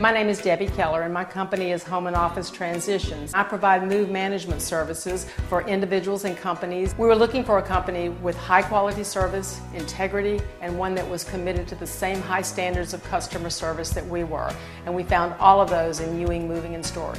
My name is Debbie Keller, and my company is Home and Office Transitions. I provide move management services for individuals and companies. We were looking for a company with high quality service, integrity, and one that was committed to the same high standards of customer service that we were. And we found all of those in Ewing Moving and Storage.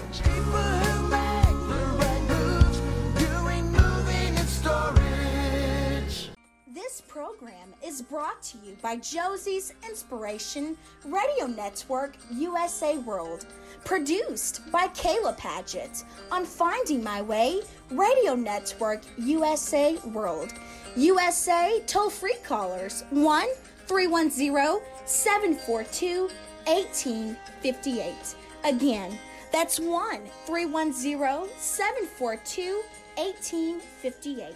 This program is brought to you by Josie's Inspiration Radio Network USA World, produced by Kayla Padgett on Finding My Way Radio Network USA World. USA toll-free callers 1-310-742-1858. Again, that's 1-310-742-1858.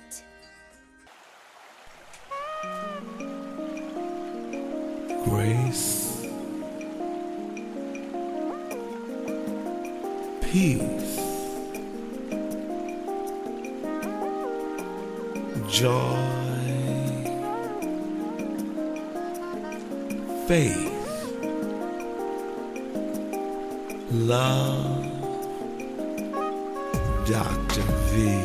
Grace, peace, joy, faith, love, Dr. V.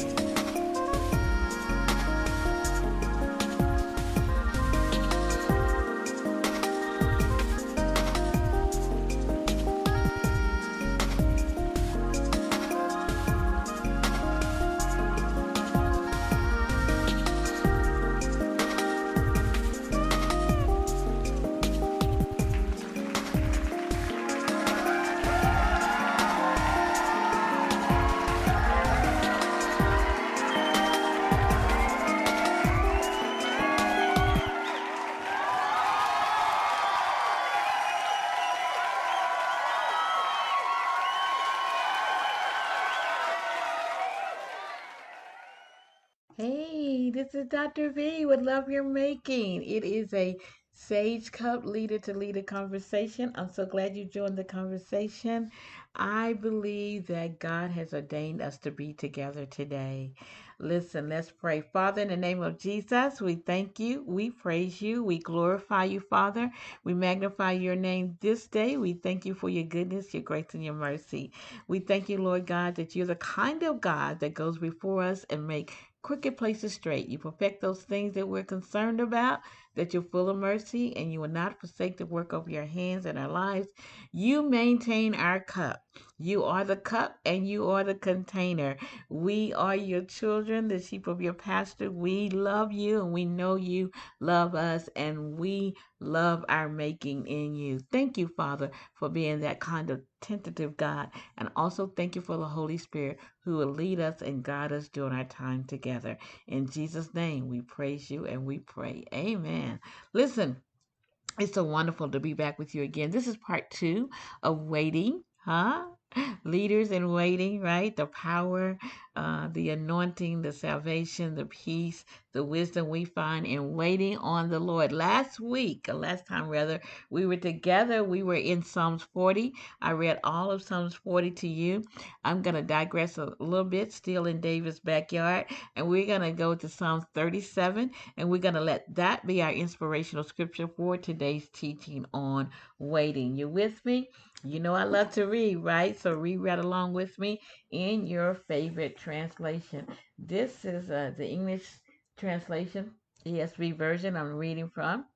Hey, this is Dr. V with Love You're Making. It is a Sage Cup Leader to Leader conversation. I'm so glad you joined the conversation. I believe that God has ordained us to be together today. Listen, let's pray. Father, in the name of Jesus, we thank you, we praise you, we glorify you, Father. We magnify your name this day. We thank you for your goodness, your grace, and your mercy. We thank you, Lord God, that you're the kind of God that goes before us and make crooked places straight. You perfect those things that we're concerned about, that you're full of mercy, and you will not forsake the work of your hands in our lives. You maintain our cup. You are the cup and you are the container. We are your children, the sheep of your pasture. We love you and we know you love us, and we love our making in you. Thank you, Father, for being that kind of tentative God. And also thank you for the Holy Spirit who will lead us and guide us during our time together. In Jesus' name, we praise you and we pray. Amen. Listen, it's so wonderful to be back with you again. This is part 2 of Waiting, Leaders in Waiting, right? The power, the anointing, the salvation, the peace, the wisdom we find in waiting on the Lord. Last time we were together. We were in Psalms 40. I read all of Psalms 40 to you. I'm going to digress a little bit, still in David's backyard, and we're going to go to Psalms 37, and we're going to let that be our inspirational scripture for today's teaching on waiting. You with me? You know I love to read, right? So read along with me in your favorite translation. This is the English translation, ESV version I'm reading from.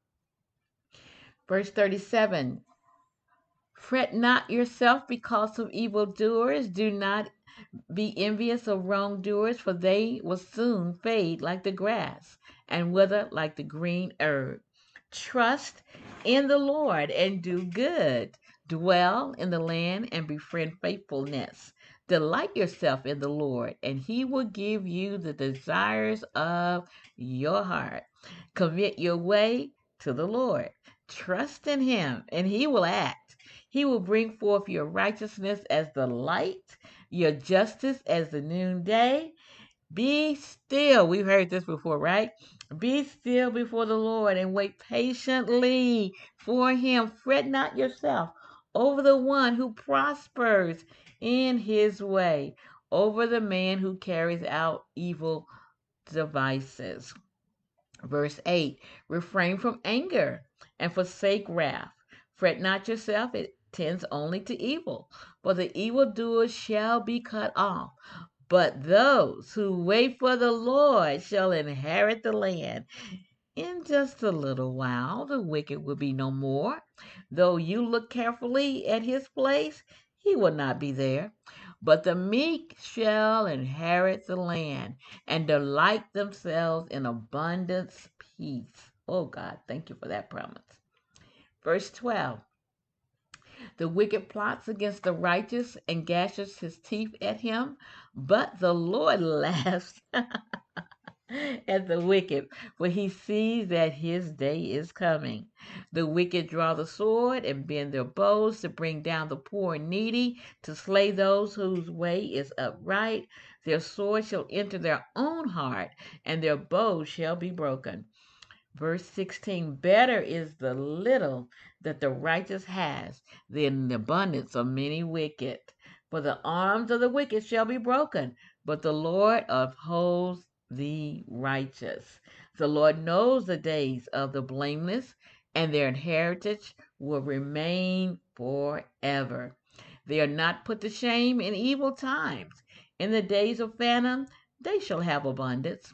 Verse 37. Fret not yourself because of evildoers. Do not be envious of wrongdoers, for they will soon fade like the grass and wither like the green herb. Trust in the Lord and do good. Dwell in the land and befriend faithfulness. Delight yourself in the Lord, and he will give you the desires of your heart. Commit your way to the Lord. Trust in him, and he will act. He will bring forth your righteousness as the light, your justice as the noonday. Be still. We've heard this before, right? Be still before the Lord and wait patiently for him. Fret not yourself over the one who prospers in his way, over the man who carries out evil devices. Verse 8, refrain from anger and forsake wrath. Fret not yourself tends only to evil, for the evildoers shall be cut off. But those who wait for the Lord shall inherit the land. In just a little while, the wicked will be no more. Though you look carefully at his place, he will not be there. But the meek shall inherit the land and delight themselves in abundance peace. Oh God, thank you for that promise. Verse 12. The wicked plots against the righteous and gashes his teeth at him, but the Lord laughs at the wicked, for he sees that his day is coming. The wicked draw the sword and bend their bows to bring down the poor and needy, to slay those whose way is upright. Their sword shall enter their own heart, and their bows shall be broken. Verse 16, better is the little that the righteous has than the abundance of many wicked. For the arms of the wicked shall be broken, but the Lord upholds the righteous. The Lord knows the days of the blameless, and their inheritance will remain forever. They are not put to shame in evil times. In the days of famine, they shall have abundance.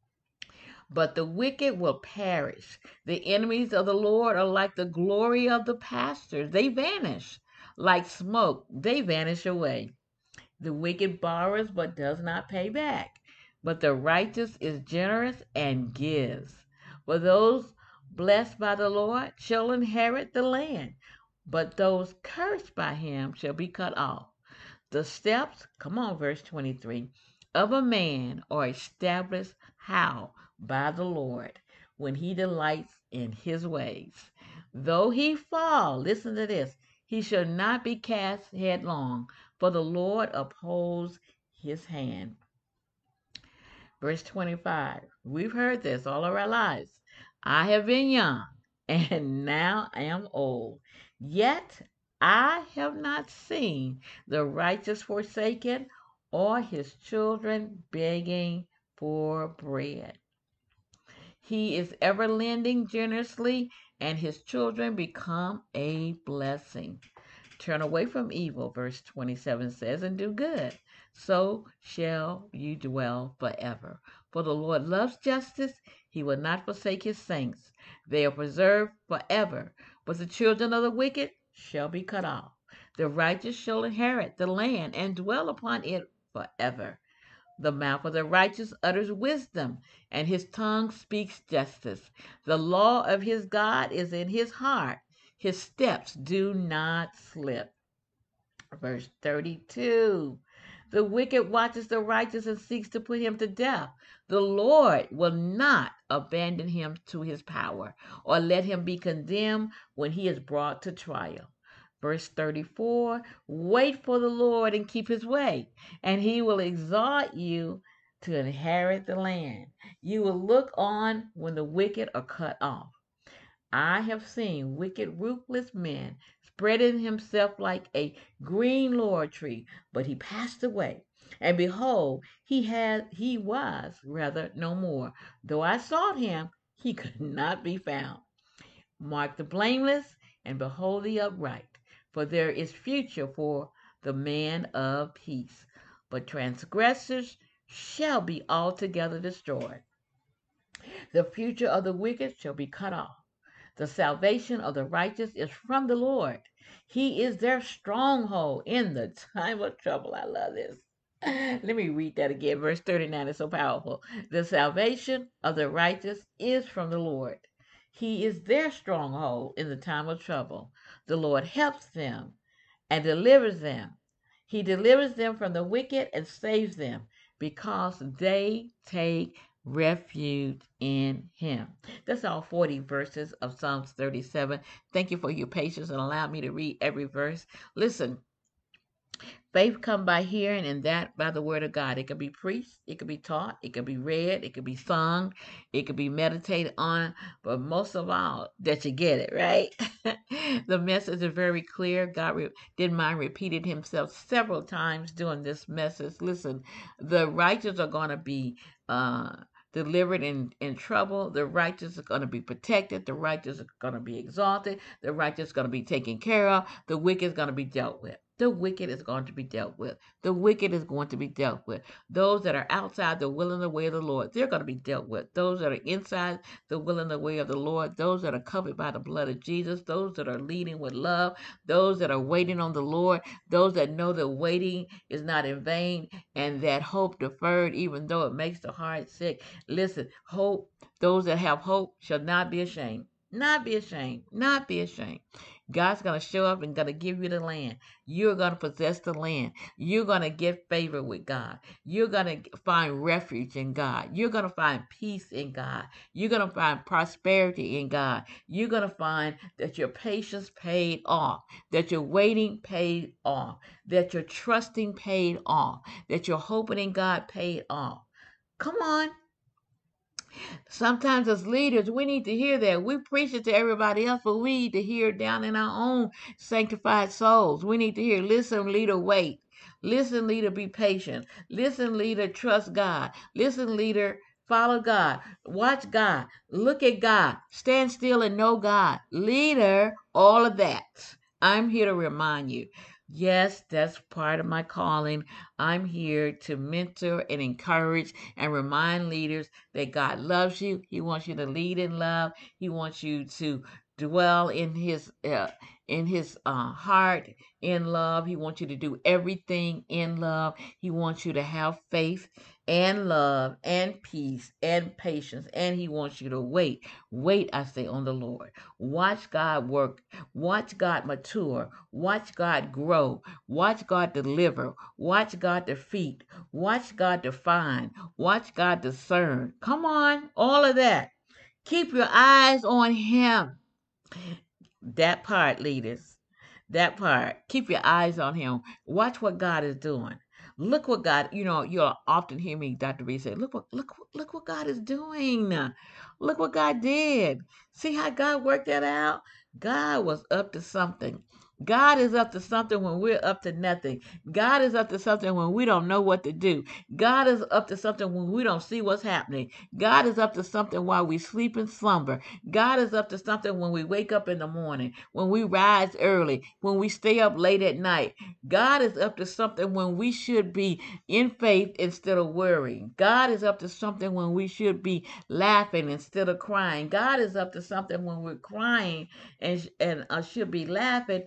But the wicked will perish. The enemies of the Lord are like the glory of the pastures. They vanish. Like smoke, they vanish away. The wicked borrows but does not pay back. But the righteous is generous and gives. For those blessed by the Lord shall inherit the land, but those cursed by him shall be cut off. The steps, come on, verse 23, of a man are established how? By the Lord, when he delights in his ways. Though he fall, listen to this, he shall not be cast headlong, for the Lord upholds his hand. Verse 25, we've heard this all of our lives. I have been young, and now I am old, yet I have not seen the righteous forsaken, or his children begging for bread. He is ever lending generously, and his children become a blessing. Turn away from evil, verse 27 says, and do good. So shall you dwell forever. For the Lord loves justice. He will not forsake his saints. They are preserved forever. But the children of the wicked shall be cut off. The righteous shall inherit the land and dwell upon it forever. The mouth of the righteous utters wisdom, and his tongue speaks justice. The law of his God is in his heart. His steps do not slip. Verse 32. The wicked watches the righteous and seeks to put him to death. The Lord will not abandon him to his power, or let him be condemned when he is brought to trial. Verse 34, wait for the Lord and keep his way, and he will exalt you to inherit the land. You will look on when the wicked are cut off. I have seen wicked, ruthless men spreading himself like a green laurel tree, but he passed away. And behold, he was rather no more. Though I sought him, he could not be found. Mark the blameless and behold the upright, for there is future for the man of peace. But transgressors shall be altogether destroyed. The future of the wicked shall be cut off. The salvation of the righteous is from the Lord. He is their stronghold in the time of trouble. I love this. Let me read that again. Verse 39 is so powerful. The salvation of the righteous is from the Lord. He is their stronghold in the time of trouble. The Lord helps them and delivers them. He delivers them from the wicked and saves them because they take refuge in him. That's all 40 verses of Psalms 37. Thank you for your patience and allow me to read every verse. Listen, faith come by hearing, and that by the word of God. It can be preached, it can be taught, it can be read, it can be sung, it can be meditated on, but most of all, that you get it, right? The message is very clear. God didn't mind repeating himself several times during this message. Listen, the righteous are going to be delivered in trouble. The righteous are going to be protected. The righteous are going to be exalted. The righteous is going to be taken care of. The wicked is going to be dealt with. The wicked is going to be dealt with. The wicked is going to be dealt with. Those that are outside the will and the way of the Lord, they're going to be dealt with. Those that are inside the will and the way of the Lord, those that are covered by the blood of Jesus, those that are leading with love, those that are waiting on the Lord, those that know that waiting is not in vain, and that hope deferred, even though it makes the heart sick. Listen, hope, those that have hope shall not be ashamed. Not be ashamed. Not be ashamed. God's going to show up and going to give you the land. You're going to possess the land. You're going to get favor with God. You're going to find refuge in God. You're going to find peace in God. You're going to find prosperity in God. You're going to find that your patience paid off, that your waiting paid off, that your trusting paid off, that your hoping in God paid off. Come on. Sometimes as leaders, we need to hear that. We preach it to everybody else, but we need to hear it down in our own sanctified souls. We need to hear, listen, leader, wait. Listen, leader, be patient. Listen, leader, trust God. Listen, leader, follow God. Watch God. Look at God. Stand still and know God. Leader, all of that. I'm here to remind you. Yes, that's part of my calling. I'm here to mentor and encourage and remind leaders that God loves you. He wants you to lead in love. He wants you to dwell in his heart in love. He wants you to do everything in love. He wants you to have faith and love and peace and patience, and he wants you to wait. Wait, I say, on the Lord. Watch God work. Watch God mature. Watch God grow. Watch God deliver. Watch God defeat. Watch God define. Watch God discern. Come on, all of that. Keep your eyes on him. That part, leaders. That part. Keep your eyes on him. Watch what God is doing. Look what God, you'll often hear me, Dr. B, say, look what God is doing. Look what God did. See how God worked that out? God was up to something. God is up to something when we're up to nothing. God is up to something when we don't know what to do. God is up to something when we don't see what's happening. God is up to something while we sleep and slumber. God is up to something when we wake up in the morning, when we rise early, when we stay up late at night. God is up to something when we should be in faith instead of worrying. God is up to something when we should be laughing instead of crying. God is up to something when we're crying and should be laughing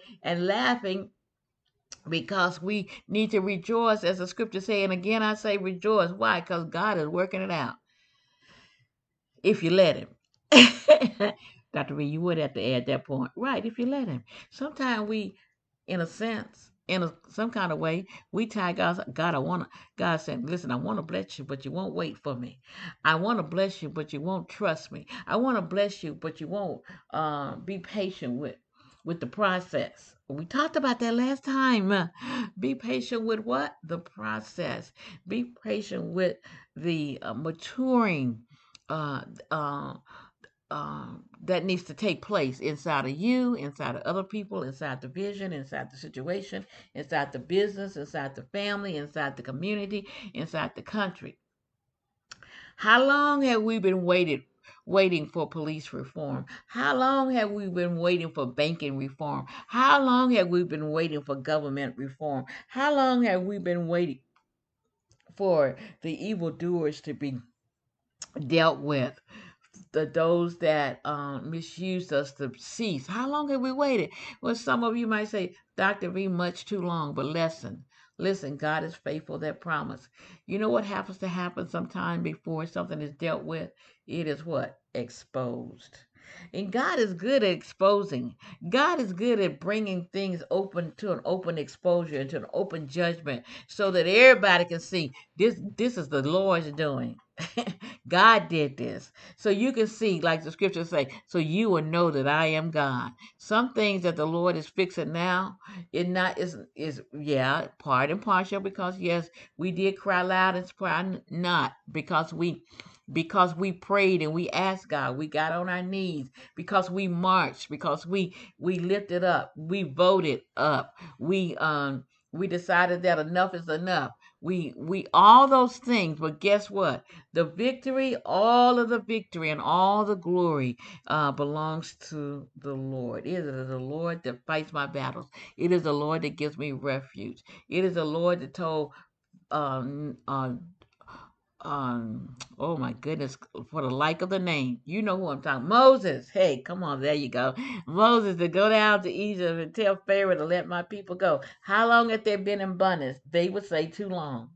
because we need to rejoice, as the scripture say. And again, I say rejoice. Why? Because God is working it out. If you let him. Dr. B, you would have to add that point. Right, if you let him. Sometimes we, in a sense, some kind of way, we tie God, God said, listen, I want to bless you, but you won't wait for me. I want to bless you, but you won't trust me. I want to bless you, but you won't be patient with the process. We talked about that last time. Be patient with what? The process. Be patient with the maturing that needs to take place inside of you, inside of other people, inside the vision, inside the situation, inside the business, inside the family, inside the community, inside the country. How long have we been waiting for police reform? How long have we been waiting for banking reform? How long have we been waiting for government reform? How long have we been waiting for the evildoers to be dealt with? Those that misused us to cease. How long have we waited? Well, some of you might say, Dr. V, much too long, but listen, God is faithful, that promise. You know what happens to happen sometime before something is dealt with? It is what? Exposed. And God is good at exposing. God is good at bringing things open to an open exposure, into an open judgment, so that everybody can see this is the Lord's doing. God did this. So you can see, like the scriptures say, so you will know that I am God. Some things that the Lord is fixing now, is part and partial, because yes, we did cry loud and cry not, because we prayed and we asked God, we got on our knees, because we marched, because we lifted up, we voted up, we decided that enough is enough. we all those things, but guess what? The victory, all of the victory and all the glory belongs to the Lord. It is the Lord that fights my battles. It is the Lord that gives me refuge. It is the Lord that told um, uh, oh my goodness, for the like of the name, you know who I'm talking. Moses. Hey, come on, there you go. Moses, to go down to Egypt and tell Pharaoh to let my people go. How long have they been in bondage? They would say too long.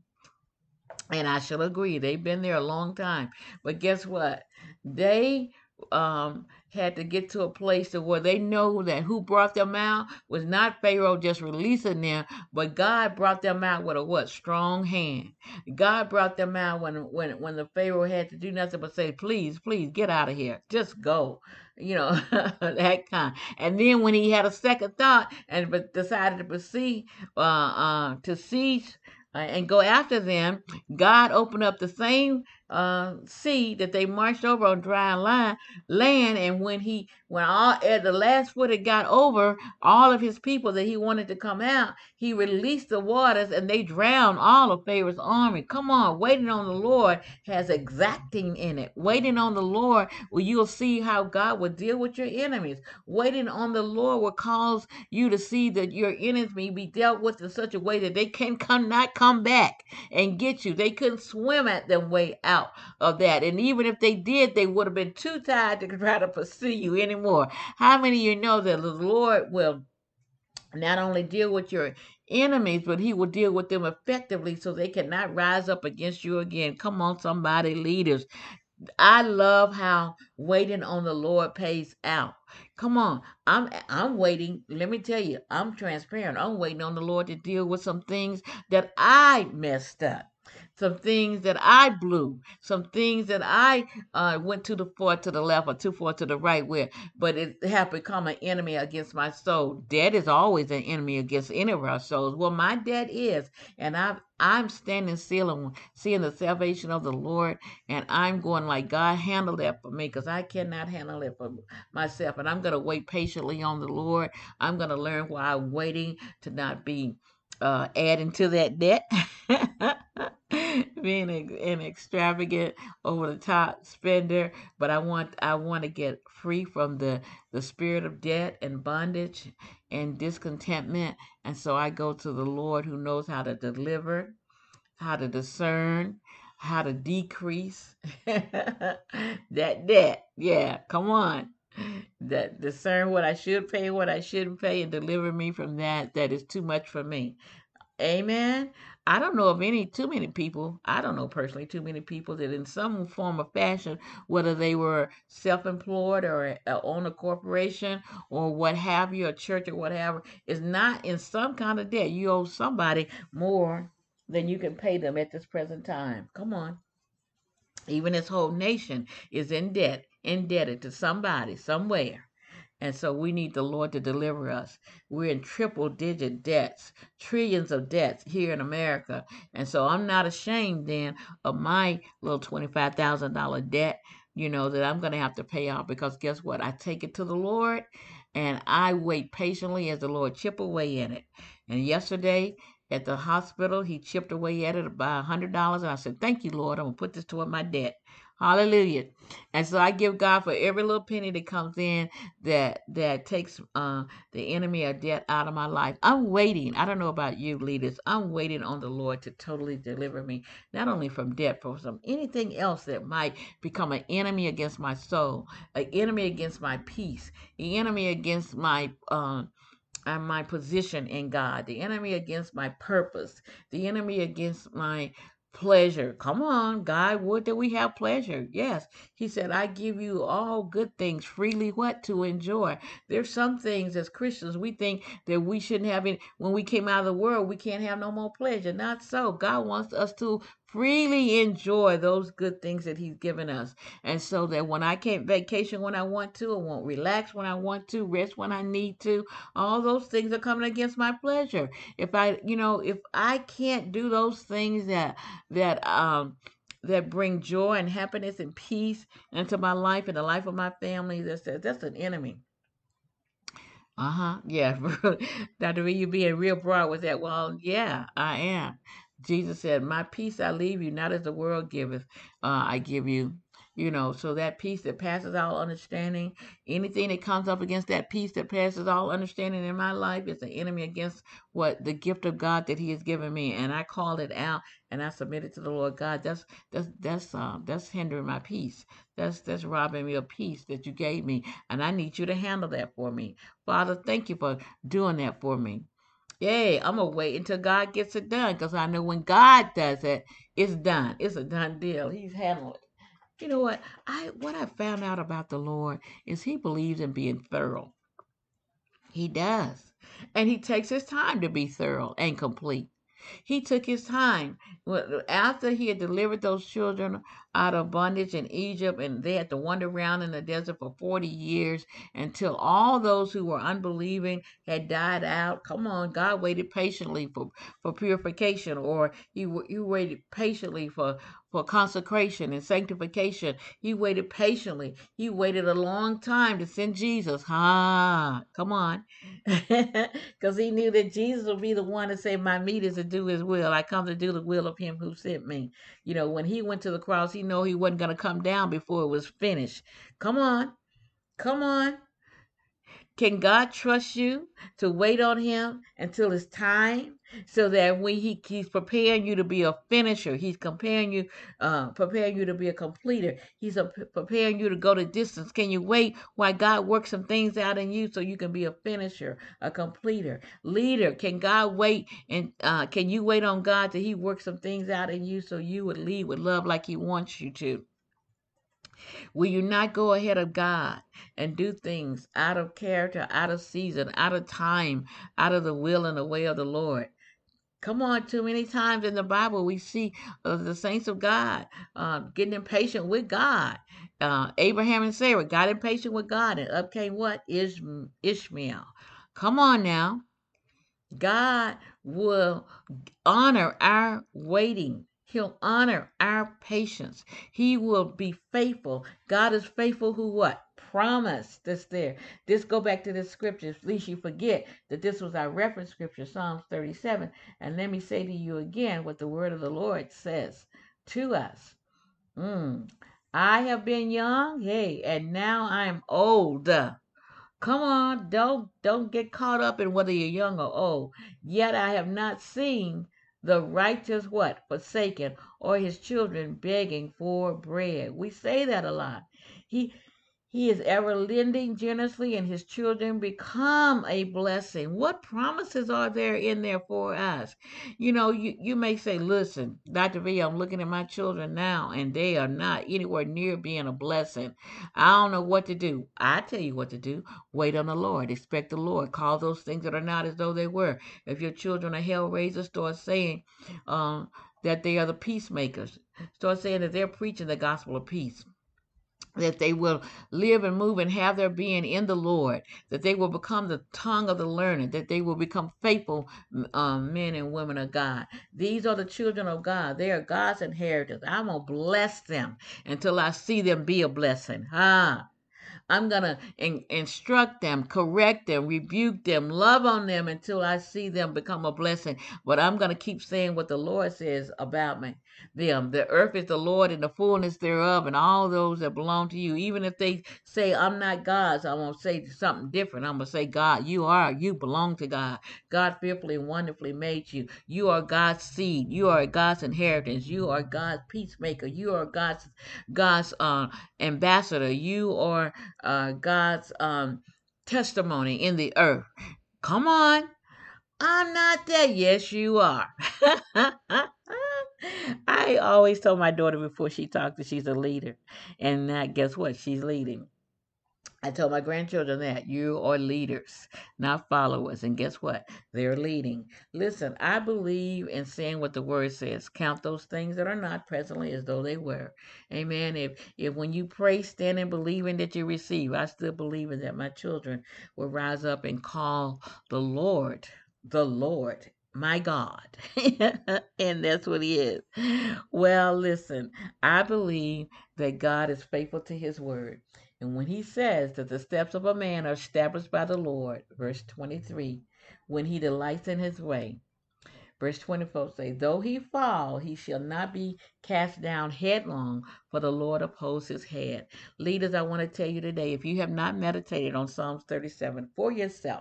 And I shall agree, they've been there a long time. But guess what? They had to get to a place to where they know that who brought them out was not Pharaoh just releasing them, but God brought them out with a what? Strong hand. God brought them out when the Pharaoh had to do nothing but say, please, please get out of here. Just go. You know, that kind. And then when he had a second thought and decided to proceed to siege and go after them, God opened up the same sea that they marched over on dry land, and when all at the last foot it got over, all of his people that he wanted to come out, he released the waters and they drowned all of Pharaoh's army. Come on, waiting on the Lord has exacting in it. Waiting on the Lord, well, you'll see how God will deal with your enemies. Waiting on the Lord will cause you to see that your enemy be dealt with in such a way that they not come back and get you. They couldn't swim at their way out of that. And even if they did, they would have been too tired to try to pursue you anymore. How many of you know that the Lord will not only deal with your enemies, but he will deal with them effectively so they cannot rise up against you again? Come on, somebody, leaders. I love how waiting on the Lord pays out. Come on, I'm waiting. Let me tell you, I'm transparent. I'm waiting on the Lord to deal with some things that I messed up. Some things that I blew, some things that I went too far to the left or too far to the right with, but it have become an enemy against my soul. Debt is always an enemy against any of our souls. Well, my debt is, and I'm standing still and seeing the salvation of the Lord, and I'm going like, God, handle that for me, because I cannot handle it for myself. And I'm going to wait patiently on the Lord. I'm going to learn while I'm waiting to not be adding to that debt. Being an extravagant, over the top spender, but I want to get free from the spirit of debt and bondage and discontentment, and so I go to the Lord who knows how to deliver, how to discern, how to decrease that debt. Yeah, come on. That discern what I should pay, what I shouldn't pay, and deliver me from that is too much for me. Amen. I don't know of too many people, I don't know personally too many people that in some form or fashion, whether they were self-employed or own a corporation or what have you, a church or whatever, is not in some kind of debt. You owe somebody more than you can pay them at this present time. Come on. Even this whole nation is indebted to somebody, somewhere. And so we need the Lord to deliver us. We're in triple digit debts, trillions of debts here in America. And so I'm not ashamed then of my little $25,000 debt, that I'm going to have to pay off, because guess what? I take it to the Lord and I wait patiently as the Lord chip away at it. And yesterday at the hospital, he chipped away at it by $100. And I said, thank you, Lord. I'm going to put this toward my debt. Hallelujah. And so I give God for every little penny that comes in that takes the enemy of debt out of my life. I'm waiting. I don't know about you, leaders. I'm waiting on the Lord to totally deliver me, not only from debt, but from anything else that might become an enemy against my soul, an enemy against my peace, the enemy against my position in God, the enemy against my purpose, the enemy against my pleasure. Come on, God would that we have pleasure. Yes, he said, I give you all good things freely, what to enjoy. There's some things as Christians we think that we shouldn't have it. When we came out of the world, we can't have no more pleasure. Not so. God wants us to freely enjoy those good things that he's given us. And so that when I can't vacation when I want to, I won't relax when I want to, rest when I need to, all those things are coming against my pleasure. If I can't do those things that bring joy and happiness and peace into my life and the life of my family, that's an enemy. Yeah. Dr. V, you being real broad with that. Well, yeah, I am. Jesus said, my peace I leave you, not as the world giveth, I give you. So that peace that passes all understanding, anything that comes up against that peace that passes all understanding in my life is an enemy against what the gift of God that He has given me. And I call it out and I submit it to the Lord. God, that's hindering my peace. That's robbing me of peace that you gave me. And I need you to handle that for me. Father, thank you for doing that for me. Yay, I'm going to wait until God gets it done, because I know when God does it, it's done. It's a done deal. He's handled it. You know what? What I found out about the Lord is He believes in being thorough. He does. And He takes His time to be thorough and complete. He took His time. After He had delivered those children out of bondage in Egypt, and they had to wander around in the desert for 40 years until all those who were unbelieving had died out. Come on, God waited patiently for purification, or He waited patiently for consecration and sanctification. He waited patiently. He waited a long time to send Jesus. Come on. Because He knew that Jesus would be the one to say, my meat is to do His will. I come to do the will of Him who sent me. When He went to the cross, He knew He wasn't going to come down before it was finished. Come on. Come on. Can God trust you to wait on Him until it's time, so that when He's preparing you to be a finisher, He's preparing you to be a completer. He's preparing you to go the distance. Can you wait while God works some things out in you so you can be a finisher, a completer, leader? Can God wait, and can you wait on God till He works some things out in you so you would lead with love like He wants you to? Will you not go ahead of God and do things out of character, out of season, out of time, out of the will and the way of the Lord? Come on, too many times in the Bible we see the saints of God getting impatient with God. Abraham and Sarah got impatient with God, and up came what? Ishmael. Come on now. God will honor our waiting. He'll honor our patience. He will be faithful. God is faithful who what? Promise that's there. This go back to this scripture, lest you forget that this was our reference scripture, Psalms 37. And let me say to you again what the word of the Lord says to us. I have been young, hey, and now I am old. Come on, don't get caught up in whether you're young or old. Yet I have not seen the righteous what? Forsaken, or his children begging for bread. We say that a lot. He is ever lending generously, and his children become a blessing. What promises are there in there for us? You may say, listen, Dr. V, I'm looking at my children now, and they are not anywhere near being a blessing. I don't know what to do. I tell you what to do. Wait on the Lord. Expect the Lord. Call those things that are not as though they were. If your children are hell raisers, start saying that they are the peacemakers. Start saying that they're preaching the gospel of peace, that they will live and move and have their being in the Lord, that they will become the tongue of the learned, that they will become faithful men and women of God. These are the children of God. They are God's inheritance. I'm going to bless them until I see them be a blessing. I'm going to instruct them, correct them, rebuke them, love on them until I see them become a blessing. But I'm going to keep saying what the Lord says about them. The earth is the Lord and the fullness thereof, and all those that belong to you. Even if they say, I'm not God's, I'm going to say something different. I'm going to say, God, you belong to God. God fearfully and wonderfully made you. You are God's seed. You are God's inheritance. You are God's peacemaker. You are God's ambassador. You are God's testimony in the earth. Come on. I'm not there. Yes, you are. I always told my daughter before she talked that she's a leader. And guess what? She's leading. I tell my grandchildren that you are leaders, not followers. And guess what? They're leading. Listen, I believe in saying what the word says. Count those things that are not presently as though they were. Amen. If when you pray, stand and believing that you receive, I still believe in that my children will rise up and call the Lord, my God. And that's what He is. Well, listen, I believe that God is faithful to His word. And when He says that the steps of a man are established by the Lord, verse 23, when he delights in his way, Verse 24 says, though he fall, he shall not be cast down headlong, for the Lord upholds his head. Leaders, I want to tell you today, if you have not meditated on Psalms 37 for yourself,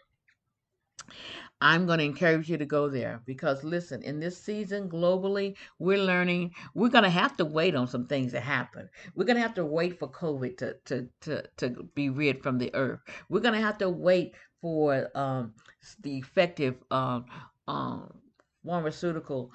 I'm going to encourage you to go there, because listen, in this season globally, we're learning, we're going to have to wait on some things to happen. We're going to have to wait for COVID to be rid from the earth. We're going to have to wait for the effective pharmaceutical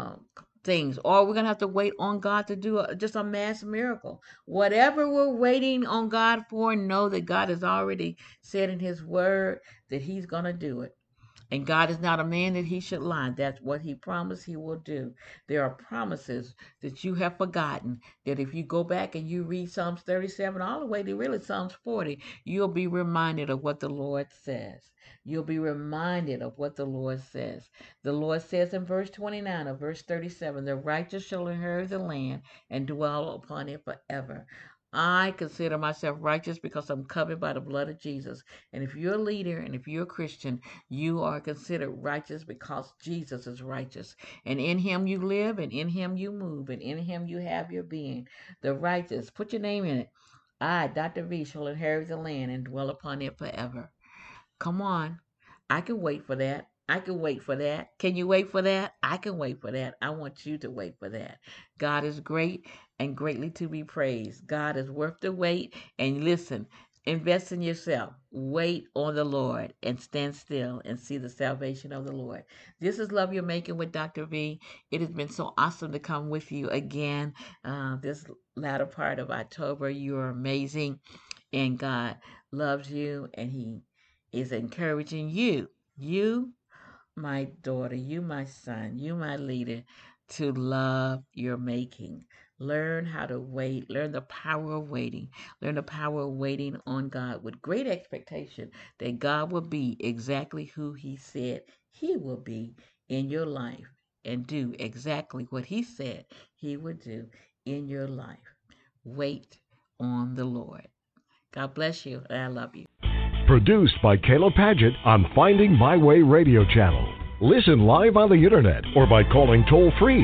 things, or we're going to have to wait on God to do just a mass miracle. Whatever we're waiting on God for, know that God has already said in his word that he's going to do it. And God is not a man that he should lie. That's what he promised he will do. There are promises that you have forgotten, that if you go back and you read Psalms 37 all the way to really Psalms 40, you'll be reminded of what the Lord says. You'll be reminded of what the Lord says. The Lord says in verse 29 of verse 37, the righteous shall inherit the land and dwell upon it forever. I consider myself righteous because I'm covered by the blood of Jesus. And if you're a leader and if you're a Christian, you are considered righteous because Jesus is righteous. And in him you live, and in him you move, and in him you have your being. The righteous, put your name in it. I, Dr. V, shall inherit the land and dwell upon it forever. Come on. I can wait for that. I can wait for that. Can you wait for that? I can wait for that. I want you to wait for that. God is great and greatly to be praised. God is worth the wait. And listen, invest in yourself. Wait on the Lord and stand still and see the salvation of the Lord. This is Love Your Making with Dr. V. It has been so awesome to come with you again this latter part of October. You are amazing, and God loves you, and he is encouraging you. You, my daughter, you, my son, you, my leader, to love your making. Learn how to wait. Learn the power of waiting. Learn the power of waiting on God with great expectation that God will be exactly who he said he will be in your life, and do exactly what he said he would do in your life. Wait on the Lord. God bless you, and I love you. Produced by Kayla Padgett on Finding My Way Radio Channel. Listen live on the internet or by calling toll-free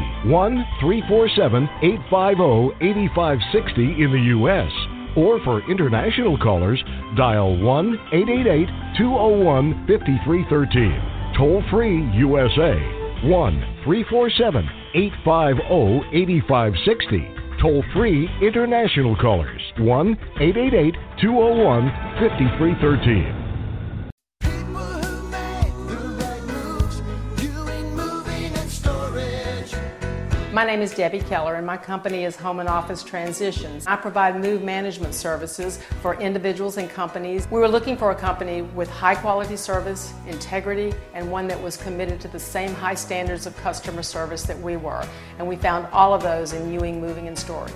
1-347-850-8560 in the U.S. Or for international callers, dial 1-888-201-5313. Toll-free USA 1-347-850-8560. Toll-free international callers 1-888-201-5313. My name is Debbie Keller, and my company is Home and Office Transitions. I provide move management services for individuals and companies. We were looking for a company with high quality service, integrity, and one that was committed to the same high standards of customer service that we were. And we found all of those in Ewing Moving and Storage.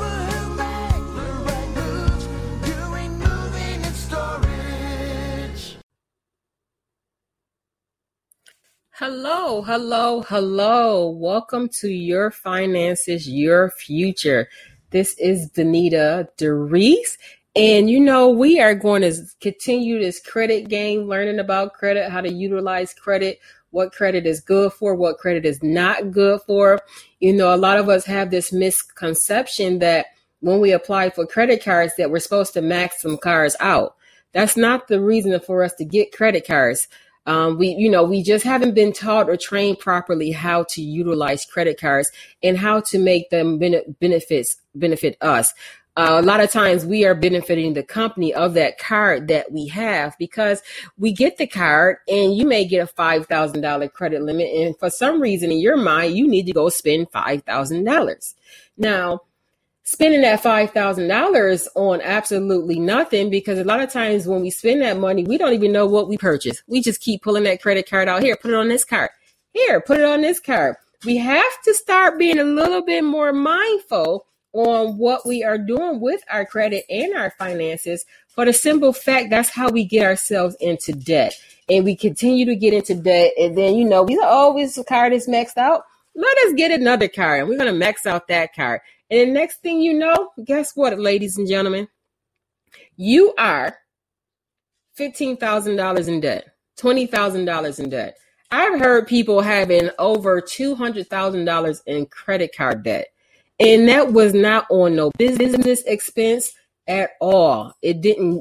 Hello, hello, hello. Welcome to Your Finances, Your Future. This is Danita DeReese. And you know, we are going to continue this credit game, learning about credit, how to utilize credit, what credit is good for, what credit is not good for. You know, a lot of us have this misconception that when we apply for credit cards that we're supposed to max some cards out. That's not the reason for us to get credit cards. We just haven't been taught or trained properly how to utilize credit cards and how to make them benefit us. A lot of times we are benefiting the company of that card that we have, because we get the card and you may get a $5,000 credit limit. And for some reason in your mind, you need to go spend $5,000. Now, spending that $5,000 on absolutely nothing, because a lot of times when we spend that money, we don't even know what we purchased. We just keep pulling that credit card out. Here, put it on this card. Here, put it on this card. We have to start being a little bit more mindful on what we are doing with our credit and our finances, for the simple fact that's how we get ourselves into debt. And we continue to get into debt. And then, this card is maxed out. Let us get another card, and we're going to max out that card. And the next thing you know, guess what, ladies and gentlemen? You are $15,000 in debt, $20,000 in debt. I've heard people having over $200,000 in credit card debt, and that was not on no business expense at all. They didn't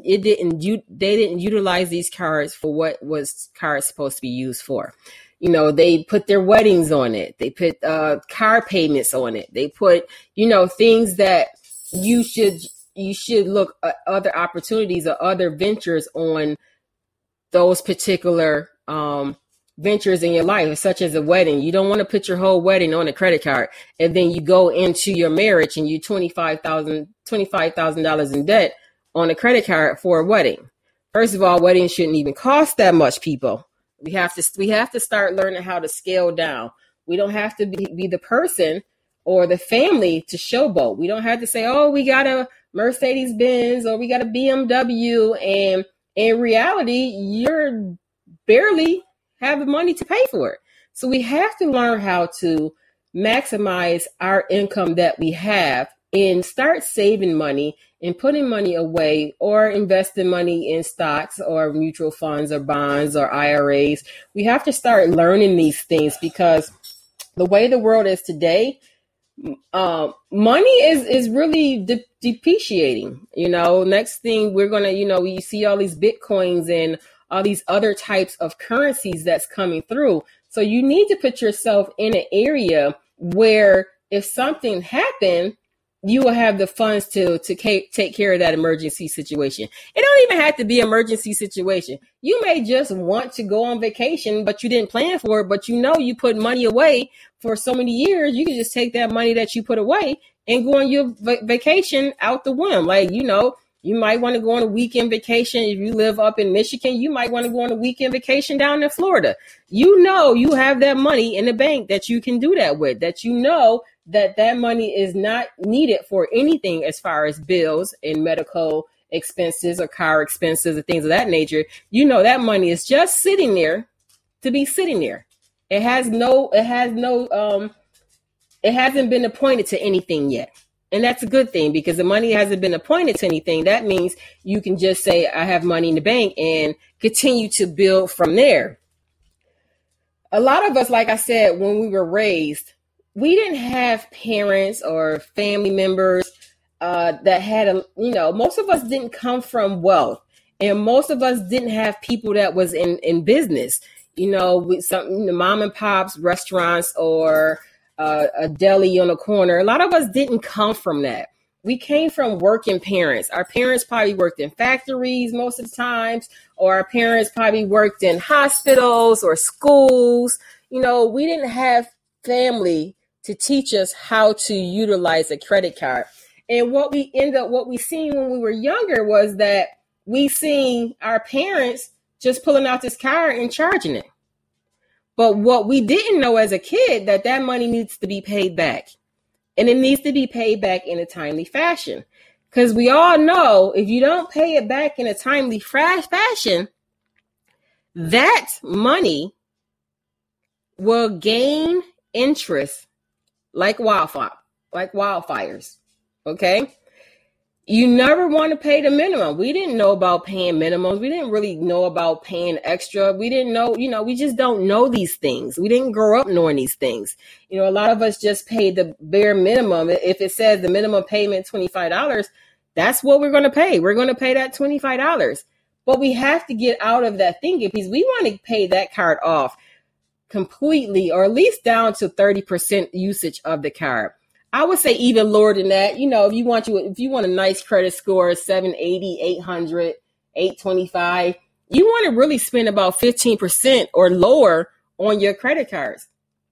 utilize these cards for what was cards supposed to be used for. You know, they put their weddings on it. They put car payments on it. They put, things that you should look at other opportunities or other ventures on those particular ventures in your life, such as a wedding. You don't want to put your whole wedding on a credit card, and then you go into your marriage and you $25,000 in debt on a credit card for a wedding. First of all, weddings shouldn't even cost that much, people. We have to start learning how to scale down. We don't have to be the person or the family to showboat. We don't have to say, oh, we got a Mercedes Benz or we got a BMW, and in reality, you're barely have the money to pay for it. So we have to learn how to maximize our income that we have and start saving money and putting money away or investing money in stocks or mutual funds or bonds or IRAs. We have to start learning these things, because the way the world is today, money is really depreciating. Next thing we're going to, we see all these Bitcoins and all these other types of currencies that's coming through. So you need to put yourself in an area where if something happened, you will have the funds to take care of that emergency situation. It don't even have to be an emergency situation. You may just want to go on vacation, but you didn't plan for it, but you put money away for so many years. You can just take that money that you put away and go on your vacation out the whim. Like, you might want to go on a weekend vacation. If you live up in Michigan, you might want to go on a weekend vacation down in Florida. You have that money in the bank that you can do that with, that money is not needed for anything as far as bills and medical expenses or car expenses or things of that nature. That money is just sitting there to be sitting there. It hasn't been appointed to anything yet. And that's a good thing, because the money hasn't been appointed to anything. That means you can just say, I have money in the bank, and continue to build from there. A lot of us, like I said, when we were raised, we didn't have parents or family members that had most of us didn't come from wealth, and most of us didn't have people that was in business, with the mom and pops restaurants or a deli on the corner. A lot of us didn't come from that. We came from working parents. Our parents probably worked in factories most of the times, or our parents probably worked in hospitals or schools. We didn't have family to teach us how to utilize a credit card. And what we seen when we were younger was that we seen our parents just pulling out this card and charging it. But what we didn't know as a kid, that money needs to be paid back. And it needs to be paid back in a timely fashion. Because we all know if you don't pay it back in a timely fashion, that money will gain interest like wildfires. Okay? You never want to pay the minimum. We didn't know about paying minimums. We didn't really know about paying extra. We didn't know, we just don't know these things. We didn't grow up knowing these things. A lot of us just pay the bare minimum. If it says the minimum payment $25, that's what we're going to pay. We're going to pay that $25. But we have to get out of that thinking, because we want to pay that card off completely, or at least down to 30% usage of the card. I would say even lower than that. If you want a nice credit score, 780, 800, 825, you want to really spend about 15% or lower on your credit cards.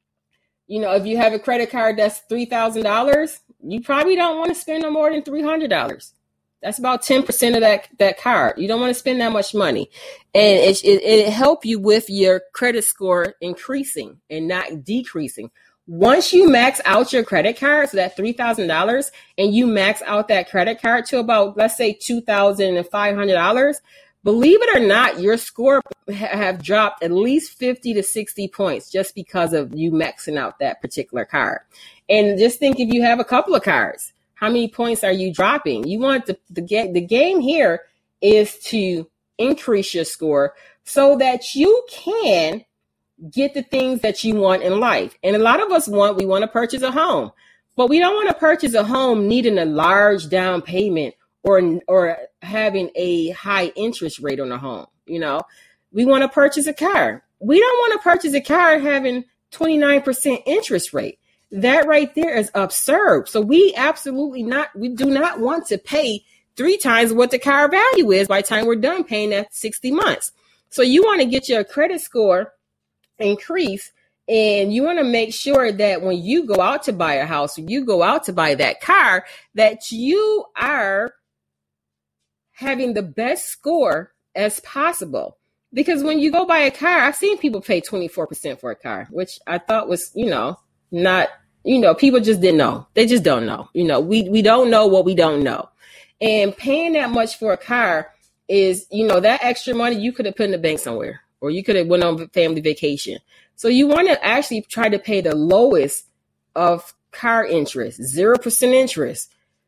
If you have a credit card that's $3,000, you probably don't want to spend no more than $300. That's about 10% of that card. You don't want to spend that much money. And it help you with your credit score increasing and not decreasing. Once you max out your credit card, so that $3,000, and you max out that credit card to about, let's say, $2,500, believe it or not, your score have dropped at least 50 to 60 points just because of you maxing out that particular card. And just think, if you have a couple of cards, how many points are you dropping? You want the game here is to increase your score so that you can get the things that you want in life. And a lot of us we want to purchase a home, but we don't want to purchase a home needing a large down payment or having a high interest rate on a home. You know, we want to purchase a car. We don't want to purchase a car having 29% interest rate. That right there is absurd. So we do not want to pay 3 times what the car value is by the time we're done paying that 60 months. So you want to get your credit score increase, and you want to make sure that when you go out to buy a house, when you go out to buy that car, that you are having the best score as possible. Because when you go buy a car, I've seen people pay 24% for a car, which I thought was, not, people just didn't know. They just don't know. We don't know what we don't know. And paying that much for a car is, that extra money you could have put in the bank somewhere, or you could have went on family vacation. So you want to actually try to pay the lowest of car interest, 0% interest,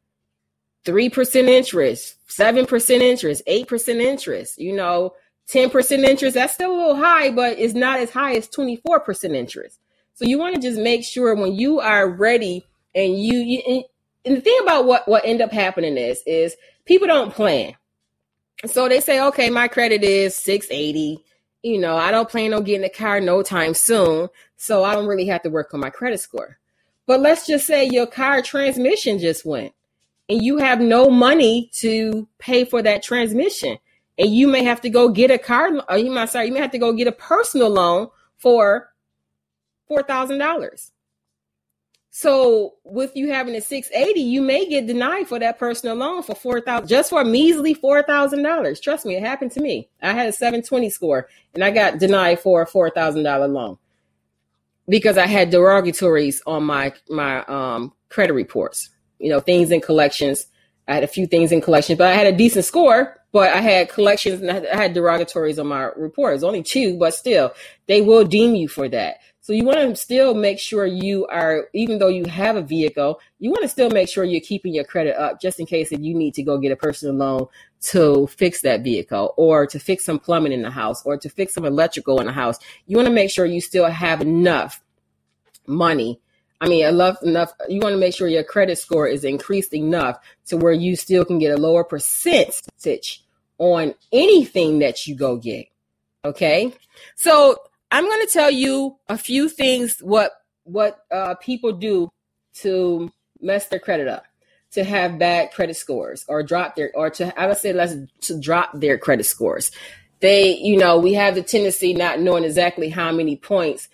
3% interest, 7% interest, 8% interest, 10% interest. That's still a little high, but it's not as high as 24% interest. So you want to just make sure when you are ready, and and the thing about what end up happening is people don't plan. So they say, okay, my credit is 680. I don't plan on getting a car no time soon, so I don't really have to work on my credit score. But let's just say your car transmission just went, and you have no money to pay for that transmission, and you may have to go get you may have to go get a personal loan for $4,000. So with you having a 680, you may get denied for that personal loan for $4,000, just for a measly $4,000. Trust me, it happened to me. I had a 720 score, and I got denied for a $4,000 loan because I had derogatories on my credit reports. Things in collections. I had a few things in collections, but I had a decent score. But I had collections and I had derogatories on my report. It was only 2, but still, they will deem you for that. So you want to still make sure you are, even though you have a vehicle, you want to still make sure you're keeping your credit up just in case if you need to go get a personal loan to fix that vehicle, or to fix some plumbing in the house, or to fix some electrical in the house. You want to make sure you still have enough money. Enough. You want to make sure your credit score is increased enough to where you still can get a lower percentage on anything that you go get. Okay. So I'm going to tell you a few things what people do to mess their credit up, to have bad credit scores, or drop their credit scores. They, we have the tendency not knowing exactly how many points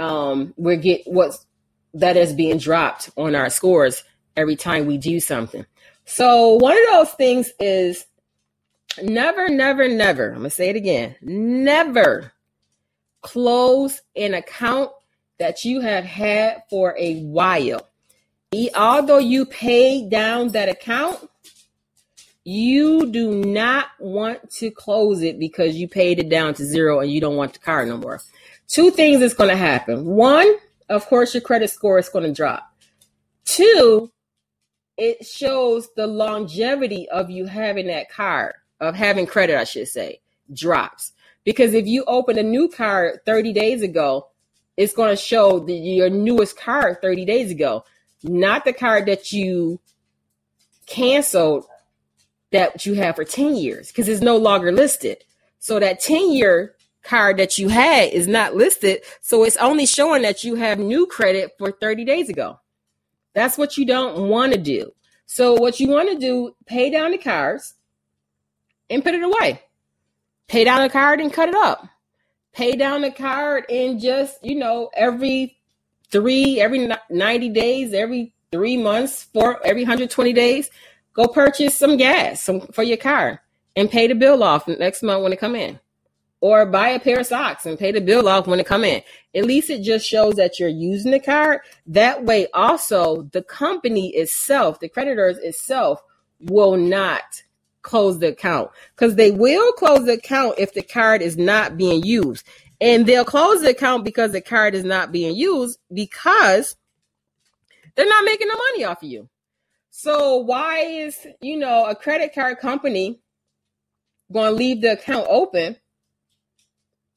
that is being dropped on our scores every time we do something. So one of those things is never, never, never, I'm going to say it again, never close an account that you have had for a while. Although you paid down that account, you do not want to close it because you paid it down to 0 and you don't want the car no more. 2 things is going to happen. 1, of course, your credit score is going to drop. 2, it shows the longevity of you having that card, of having credit, I should say, drops. Because if you open a new card 30 days ago, it's going to show your newest card 30 days ago, not the card that you canceled that you have for 10 years, because it's no longer listed. So that 10-year card that you had is not listed. So it's only showing that you have new credit for 30 days ago. That's what you don't want to do. So what you want to do, pay down the cards and put it away. Pay down the card and cut it up. Pay down the card and just, every 90 days, every 3 months, every 120 days, go purchase some gas for your car and pay the bill off next month when it come in. Or buy a pair of socks and pay the bill off when it come in. At least it just shows that you're using the card. That way also the company itself, the creditors itself, will not close the account, because they will close the account if the card is not being used. And they'll close the account because the card is not being used because they're not making the money off of you. So why is, a credit card company going to leave the account open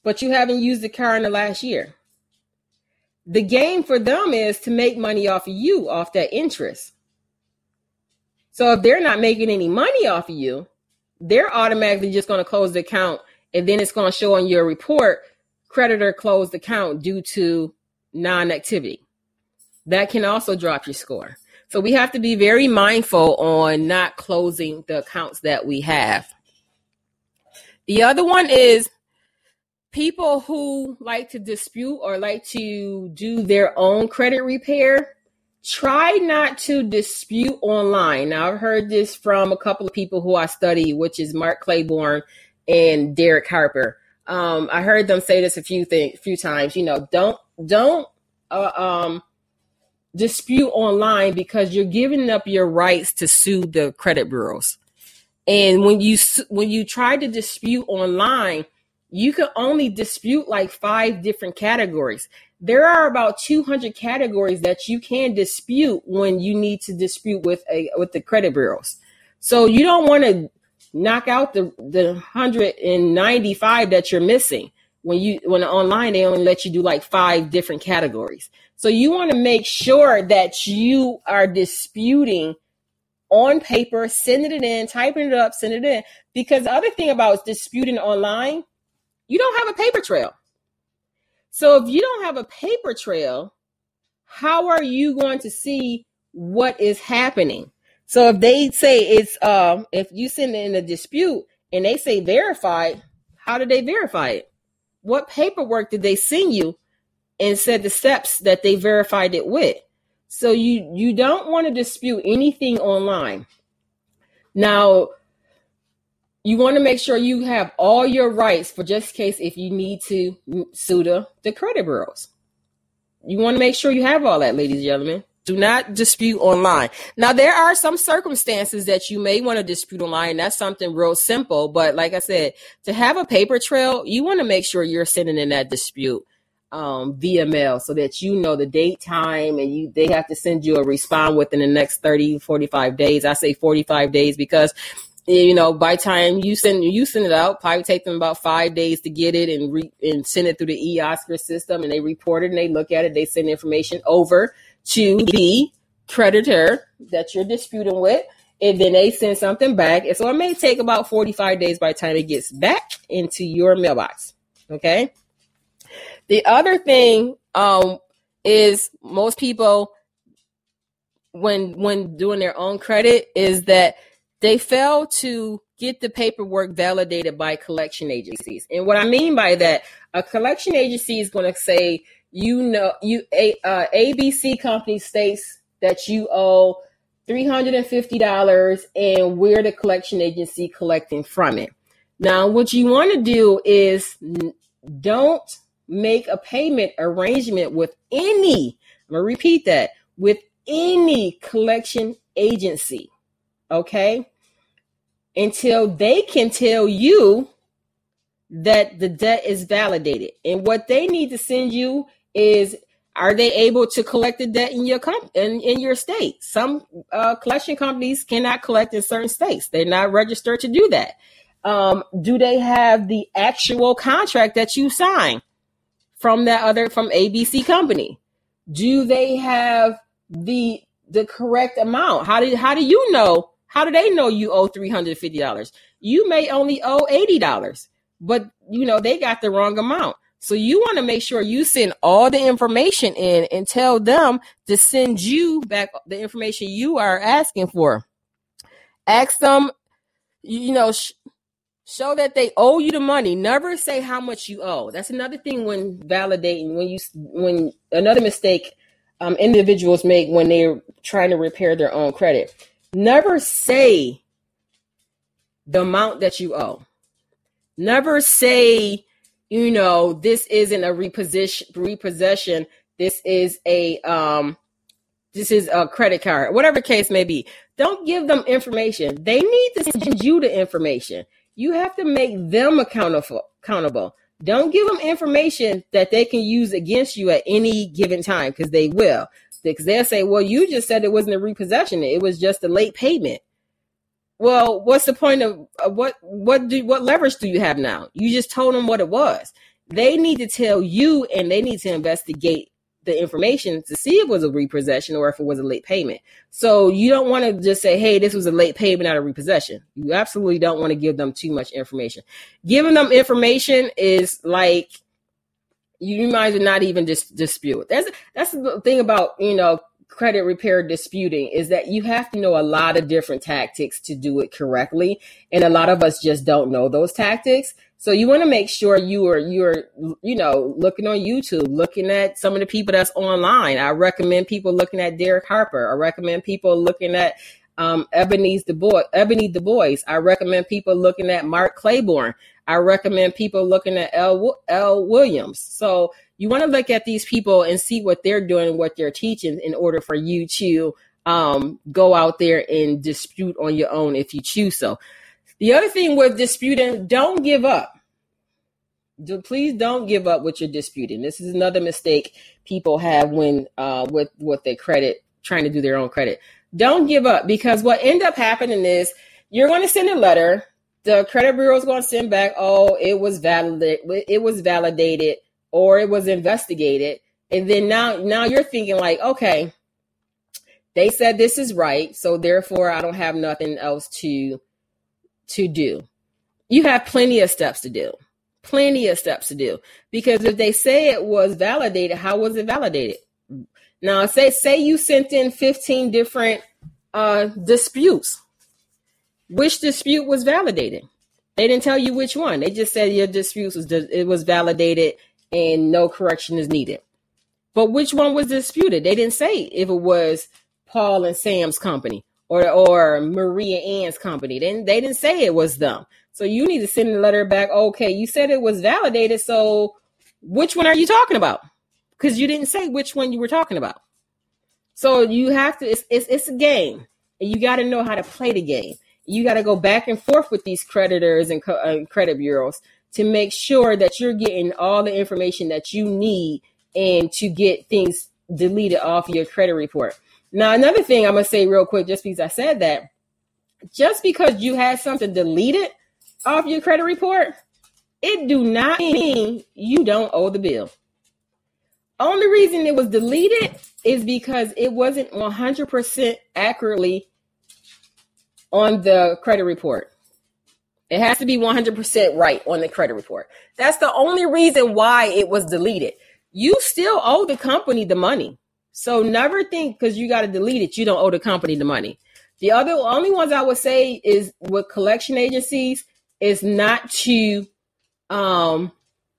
but you haven't used the car in the last year. The game for them is to make money off of you, off that interest. So if they're not making any money off of you, they're automatically just going to close the account, and then it's going to show on your report, creditor closed account due to non-activity. That can also drop your score. So we have to be very mindful on not closing the accounts that we have. The other one is people who like to dispute or like to do their own credit repair. Try not to dispute online. Now, I've heard this from a couple of people who I study, which is Mark Claiborne and Derek Harper. I heard them say this a few times. Don't dispute online, because you're giving up your rights to sue the credit bureaus. And when you try to dispute online, you can only dispute like 5 different categories. There are about 200 categories that you can dispute when you need to dispute with the credit bureaus. So you don't want to knock out the 195 that you're missing. When online, they only let you do like 5 different categories. So you want to make sure that you are disputing on paper, sending it in, typing it up, sending it in. Because the other thing about disputing online, you don't have a paper trail. So if you don't have a paper trail, how are you going to see what is happening? So if they say it's, if you send in a dispute and they say verified, how did they verify it? What paperwork did they send you and said the steps that they verified it with? So you don't want to dispute anything online. Now, you want to make sure you have all your rights for just in case if you need to sue the credit bureaus. You want to make sure you have all that, ladies and gentlemen. Do not dispute online. Now, there are some circumstances that you may want to dispute online. That's something real simple. But like I said, to have a paper trail, you want to make sure you're sending in that dispute via mail so that you know the date, time, and they have to send you a response within the next 30, 45 days. I say 45 days because by the time you send it out, probably take them about 5 days to get it and send it through the eOscar system, and they report it and they look at it. They send information over to the creditor that you're disputing with, and then they send something back. And so it may take about 45 days by the time it gets back into your mailbox. Okay. The other thing is most people, when doing their own credit, is that they fail to get the paperwork validated by collection agencies. And what I mean by that, a collection agency is going to say, ABC company states that you owe $350 and we're the collection agency collecting from it. Now, what you want to do is don't make a payment arrangement with I'm going to repeat that, with any collection agency, okay? Until they can tell you that the debt is validated. And what they need to send you is, are they able to collect the debt in your in your state? Some collection companies cannot collect in certain states. They're not registered to do that. Do they have the actual contract that you signed from ABC company? Do they have the correct amount? How do you know? How do they know you owe $350? You may only owe $80, but they got the wrong amount. So you want to make sure you send all the information in and tell them to send you back the information you are asking for. Ask them, show that they owe you the money. Never say how much you owe. That's another thing when validating, when another mistake individuals make when they're trying to repair their own credit. Never say the amount that you owe. Never say, this isn't a repossession. This is a credit card, whatever the case may be. Don't give them information. They need to send you the information. You have to make them accountable. Don't give them information that they can use against you at any given time, because they will. Because they'll say, well, you just said it wasn't a repossession. It was just a late payment. Well, what's the point of what leverage do you have now? You just told them what it was. they need to tell you, and they need to investigate the information to see if it was a repossession or if it was a late payment. So you don't want to just say, hey, this was a late payment, not a repossession. You absolutely don't want to give them too much information. Giving them information is like, you might as well not even just dispute. That's the thing about, credit repair disputing, is that you have to know a lot of different tactics to do it correctly. And a lot of us just don't know those tactics. So you want to make sure you're looking on YouTube, looking at some of the people that's online. I recommend people looking at Derek Harper. I recommend people looking at Ebony Du Bois. I recommend people looking at Mark Claiborne. I recommend people looking at L. Williams. So you want to look at these people and see what they're doing and what they're teaching in order for you to go out there and dispute on your own if you choose so. The other thing with disputing, don't give up. Please don't give up what you're disputing. This is another mistake people have when with their credit, trying to do their own credit. Don't give up, because what end up happening is you're going to send a letter. The credit bureau is going to send back, oh, it was validated, or it was investigated. And then now you're thinking like, okay, they said this is right, so therefore I don't have nothing else to do. You have plenty of steps to do. Because if they say it was validated, how was it validated? Now, say you sent in 15 different disputes. Which dispute was validated? They didn't tell you which one. They just said your dispute was validated and no correction is needed. But which one was disputed? They didn't say if it was Paul and Sam's company or Maria Ann's company. They didn't say it was them. So you need to send a letter back. Okay, you said it was validated, so which one are you talking about? Because you didn't say which one you were talking about. So you have to, it's a game, and you got to know how to play the game. You got to go back and forth with these creditors and credit bureaus to make sure that you're getting all the information that you need and to get things deleted off your credit report. Now, another thing I'm going to say real quick, just because I said that, just because you had something deleted off your credit report, it do not mean you don't owe the bill. Only reason it was deleted is because it wasn't 100% accurately on the credit report. It has to be 100% right on the credit report. That's the only reason why it was deleted. You still owe the company the money. So never think because you got to delete it, you don't owe the company the money. The only ones I would say is with collection agencies is not to start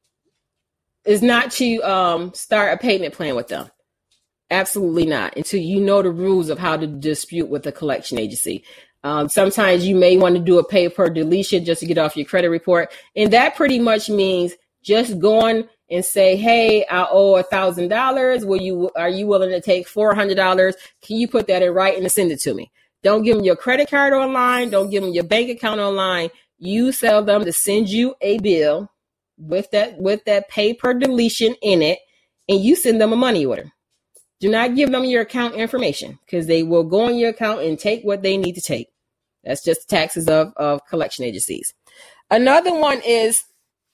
a payment plan with them. Absolutely not, until you know the rules of how to dispute with a collection agency. Sometimes you may want to do a pay per deletion just to get off your credit report. And that pretty much means just going and say, hey, I owe $1,000. Are you willing to take $400? Can you put that in writing and send it to me? Don't give them your credit card online. Don't give them your bank account online. You tell them to send you a bill with that pay per deletion in it, and you send them a money order. Do not give them your account information because they will go on your account and take what they need to take. That's just the taxes of collection agencies. Another one is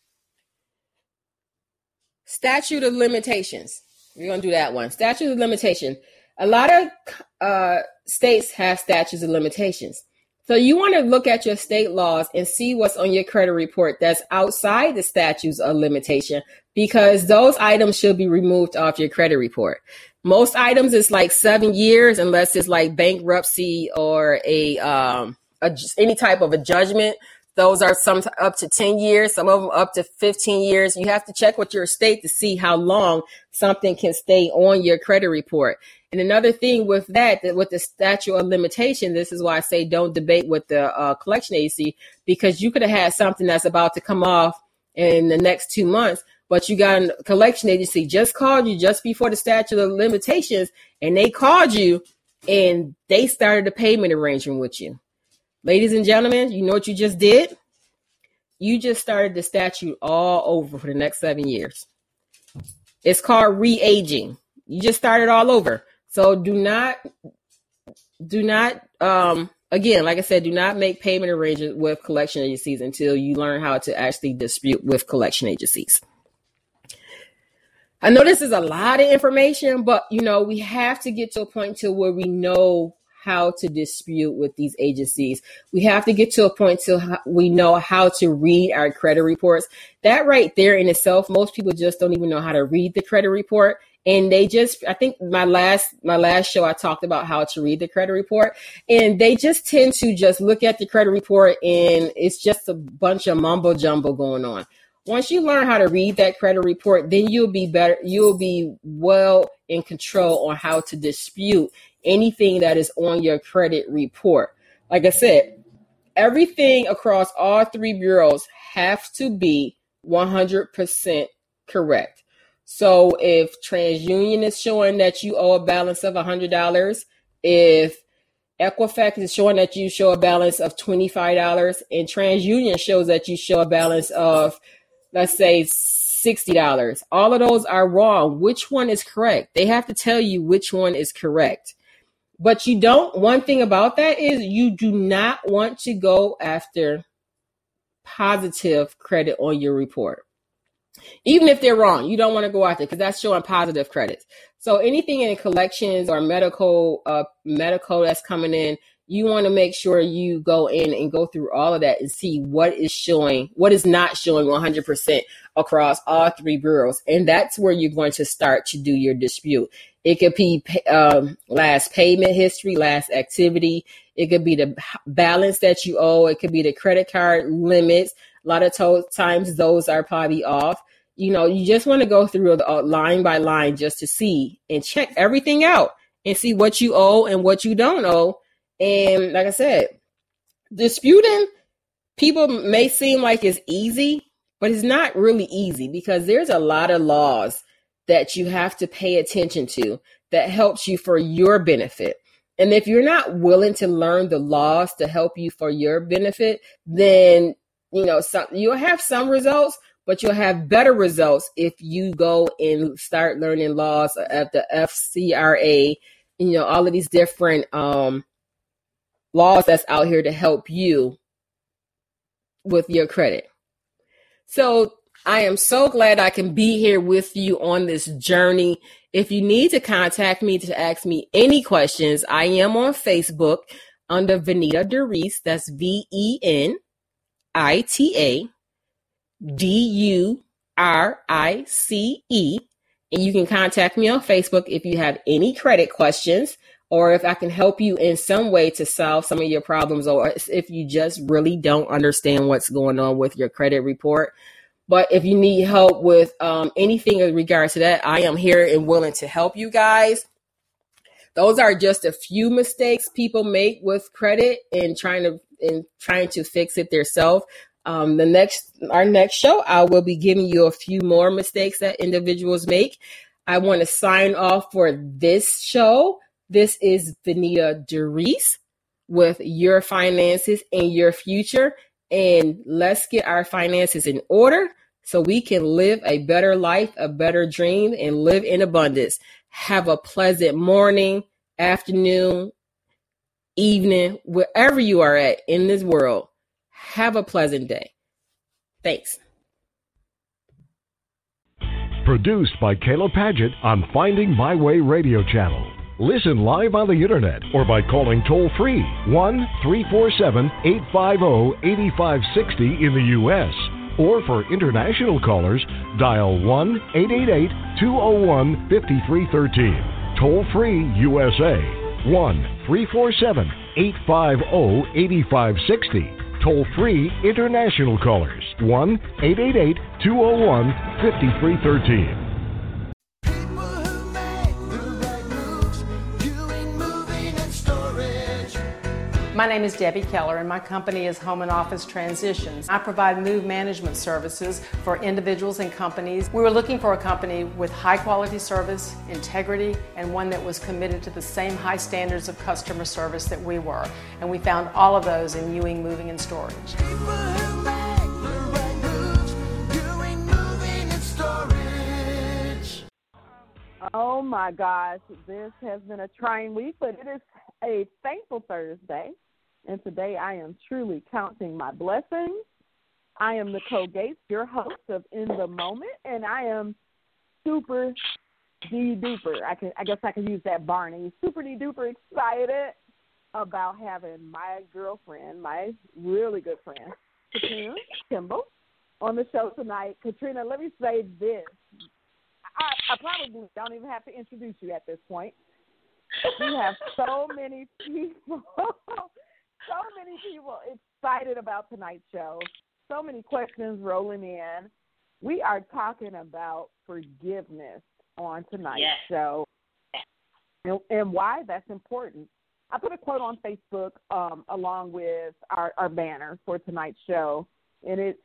statute of limitations. We're going to do that one. Statute of limitation. A lot of states have statutes of limitations. So you want to look at your state laws and see what's on your credit report that's outside the statutes of limitation, because those items should be removed off your credit report. Most items is like 7 years, unless it's like bankruptcy or any type of a judgment. Those are some up to 10 years, some of them up to 15 years. You have to check with your state to see how long something can stay on your credit report. And another thing with that, with the statute of limitation, this is why I say don't debate with the collection agency, because you could have had something that's about to come off in the next 2 months, but you got a collection agency just called you just before the statute of limitations, and they called you and they started a payment arrangement with you. Ladies and gentlemen, you know what you just did? You just started the statute all over for the next 7 years. It's called re-aging. You just started all over. So do not, again, like I said, do not make payment arrangements with collection agencies until you learn how to actually dispute with collection agencies. I know this is a lot of information, but, we have to get to a point to where we know how to dispute with these agencies. We have to get to a point to we know how to read our credit reports. That right there in itself, most people just don't even know how to read the credit report. And I think my last show, I talked about how to read the credit report, and they just tend to just look at the credit report and it's just a bunch of mumbo jumbo going on. Once you learn how to read that credit report, then you'll be well in control on how to dispute anything that is on your credit report. Like I said, everything across all three bureaus have to be 100% correct. So if TransUnion is showing that you owe a balance of $100, if Equifax is showing that you show a balance of $25, and TransUnion shows that you show a balance of, let's say, $60, all of those are wrong. Which one is correct? They have to tell you which one is correct. But one thing about that is you do not want to go after positive credit on your report. Even if they're wrong, you don't want to go after because that's showing positive credits. So anything in collections or medical that's coming in, you want to make sure you go in and go through all of that and see what is not showing 100% across all three bureaus. And that's where you're going to start to do your dispute. It could be last payment history, last activity. It could be the balance that you owe. It could be the credit card limits. A lot of times those are probably off. You just want to go through line by line just to see and check everything out and see what you owe and what you don't owe. And like I said, disputing, people may seem like it's easy, but it's not really easy because there's a lot of laws that you have to pay attention to that helps you for your benefit. And if you're not willing to learn the laws to help you for your benefit, then, you'll have some results, but you'll have better results if you go and start learning laws at the FCRA, all of these different laws that's out here to help you with your credit. So I am so glad I can be here with you on this journey. If you need to contact me to ask me any questions, I am on Facebook under Venita Durice. That's VENITA DURICE. And you can contact me on Facebook if you have any credit questions or if I can help you in some way to solve some of your problems, or if you just really don't understand what's going on with your credit report. But if you need help with anything in regards to that, I am here and willing to help you guys. Those are just a few mistakes people make with credit and trying to fix it themselves. Our next show, I will be giving you a few more mistakes that individuals make. I want to sign off for this show. This is Venita Durice with Your Finances and Your Future. And let's get our finances in order so we can live a better life, a better dream, and live in abundance. Have a pleasant morning, afternoon, evening, wherever you are at in this world. Have a pleasant day. Thanks. Produced by Kayla Padgett on Finding My Way Radio Channel. Listen live on the internet or by calling toll-free 1-347-850-8560 in the U.S. Or for international callers, dial 1-888-201-5313. Toll-free USA, 1-347-850-8560. Toll-free international callers, 1-888-201-5313. My name is Debbie Keller, and my company is Home and Office Transitions. I provide move management services for individuals and companies. We were looking for a company with high quality service, integrity, and one that was committed to the same high standards of customer service that we were. And we found all of those in Ewing Moving and Storage. Oh my gosh, this has been a trying week, but it is a thankful Thursday. And today I am truly counting my blessings. I am Nicole Gates, your host of In the Moment, and I am super duper. I guess I could use that, Barney. Super duper excited about having my girlfriend, my really good friend, Katrina Kimball, on the show tonight. Katrina, let me say this. I probably don't even have to introduce you at this point. We have so many people excited about tonight's show. So many questions rolling in. We are talking about forgiveness on tonight's show and why that's important. I put a quote on Facebook along with our banner for tonight's show, and it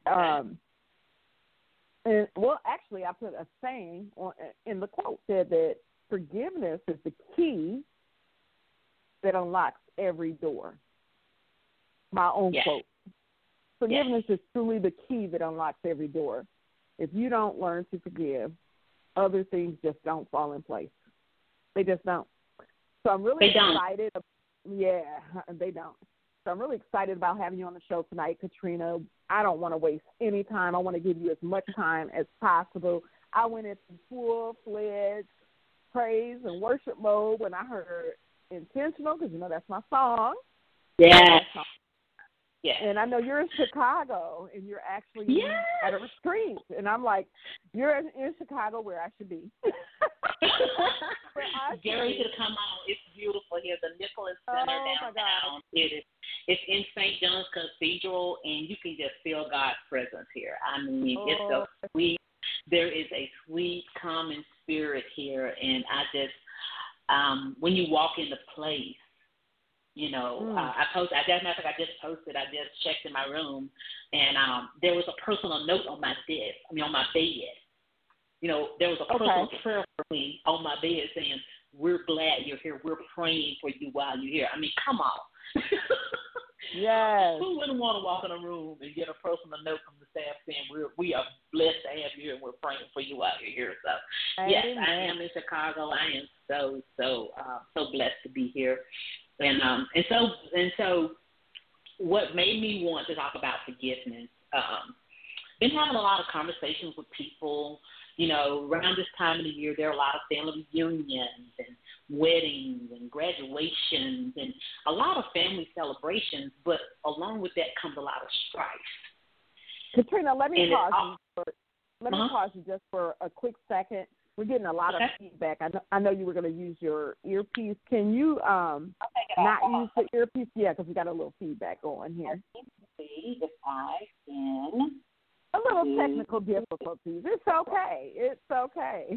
actually I put a saying in the quote said that forgiveness is the key that unlocks every door. My own quote. Forgiveness is truly the key that unlocks every door. If you don't learn to forgive, other things just don't fall in place. They just don't. So I'm really excited. Yeah, they don't. So I'm really excited about having you on the show tonight, Katrina. I don't want to waste any time. I want to give you as much time as possible. I went into full-fledged praise and worship mode when I heard Intentional, because, that's my song. Yeah. Yeah. And I know you're in Chicago, and you're actually at a retreat. And I'm like, you're in Chicago where I should be. Gary should come on. It's beautiful here. The Nicholas Center downtown. It's in St. John's Cathedral, and you can just feel God's presence here. I mean, it's so sweet. There is a sweet, calming spirit here, and I just, when you walk in the place, I posted. As a matter of fact, I just posted. I just checked in my room, and there was a personal note on my desk. On my bed. There was a personal prayer for me on my bed saying, "We're glad you're here. We're praying for you while you're here." I mean, come on. Yes. Who wouldn't want to walk in a room and get a personal note from the staff saying we are blessed to have you here and we're praying for you while you're here? So, yes, I am in Chicago. I am so blessed to be here. And so what made me want to talk about forgiveness, been having a lot of conversations with people, around this time of the year, there are a lot of family reunions and weddings and graduations and a lot of family celebrations, but along with that comes a lot of strife. Katrina, let me pause you just for a quick second. We're getting a lot of feedback. I know you were going to use your earpiece. Can you not use the earpiece? Yeah, because we got a little feedback going here. Let's see if I can. A little technical difficulties. It's okay. It's okay.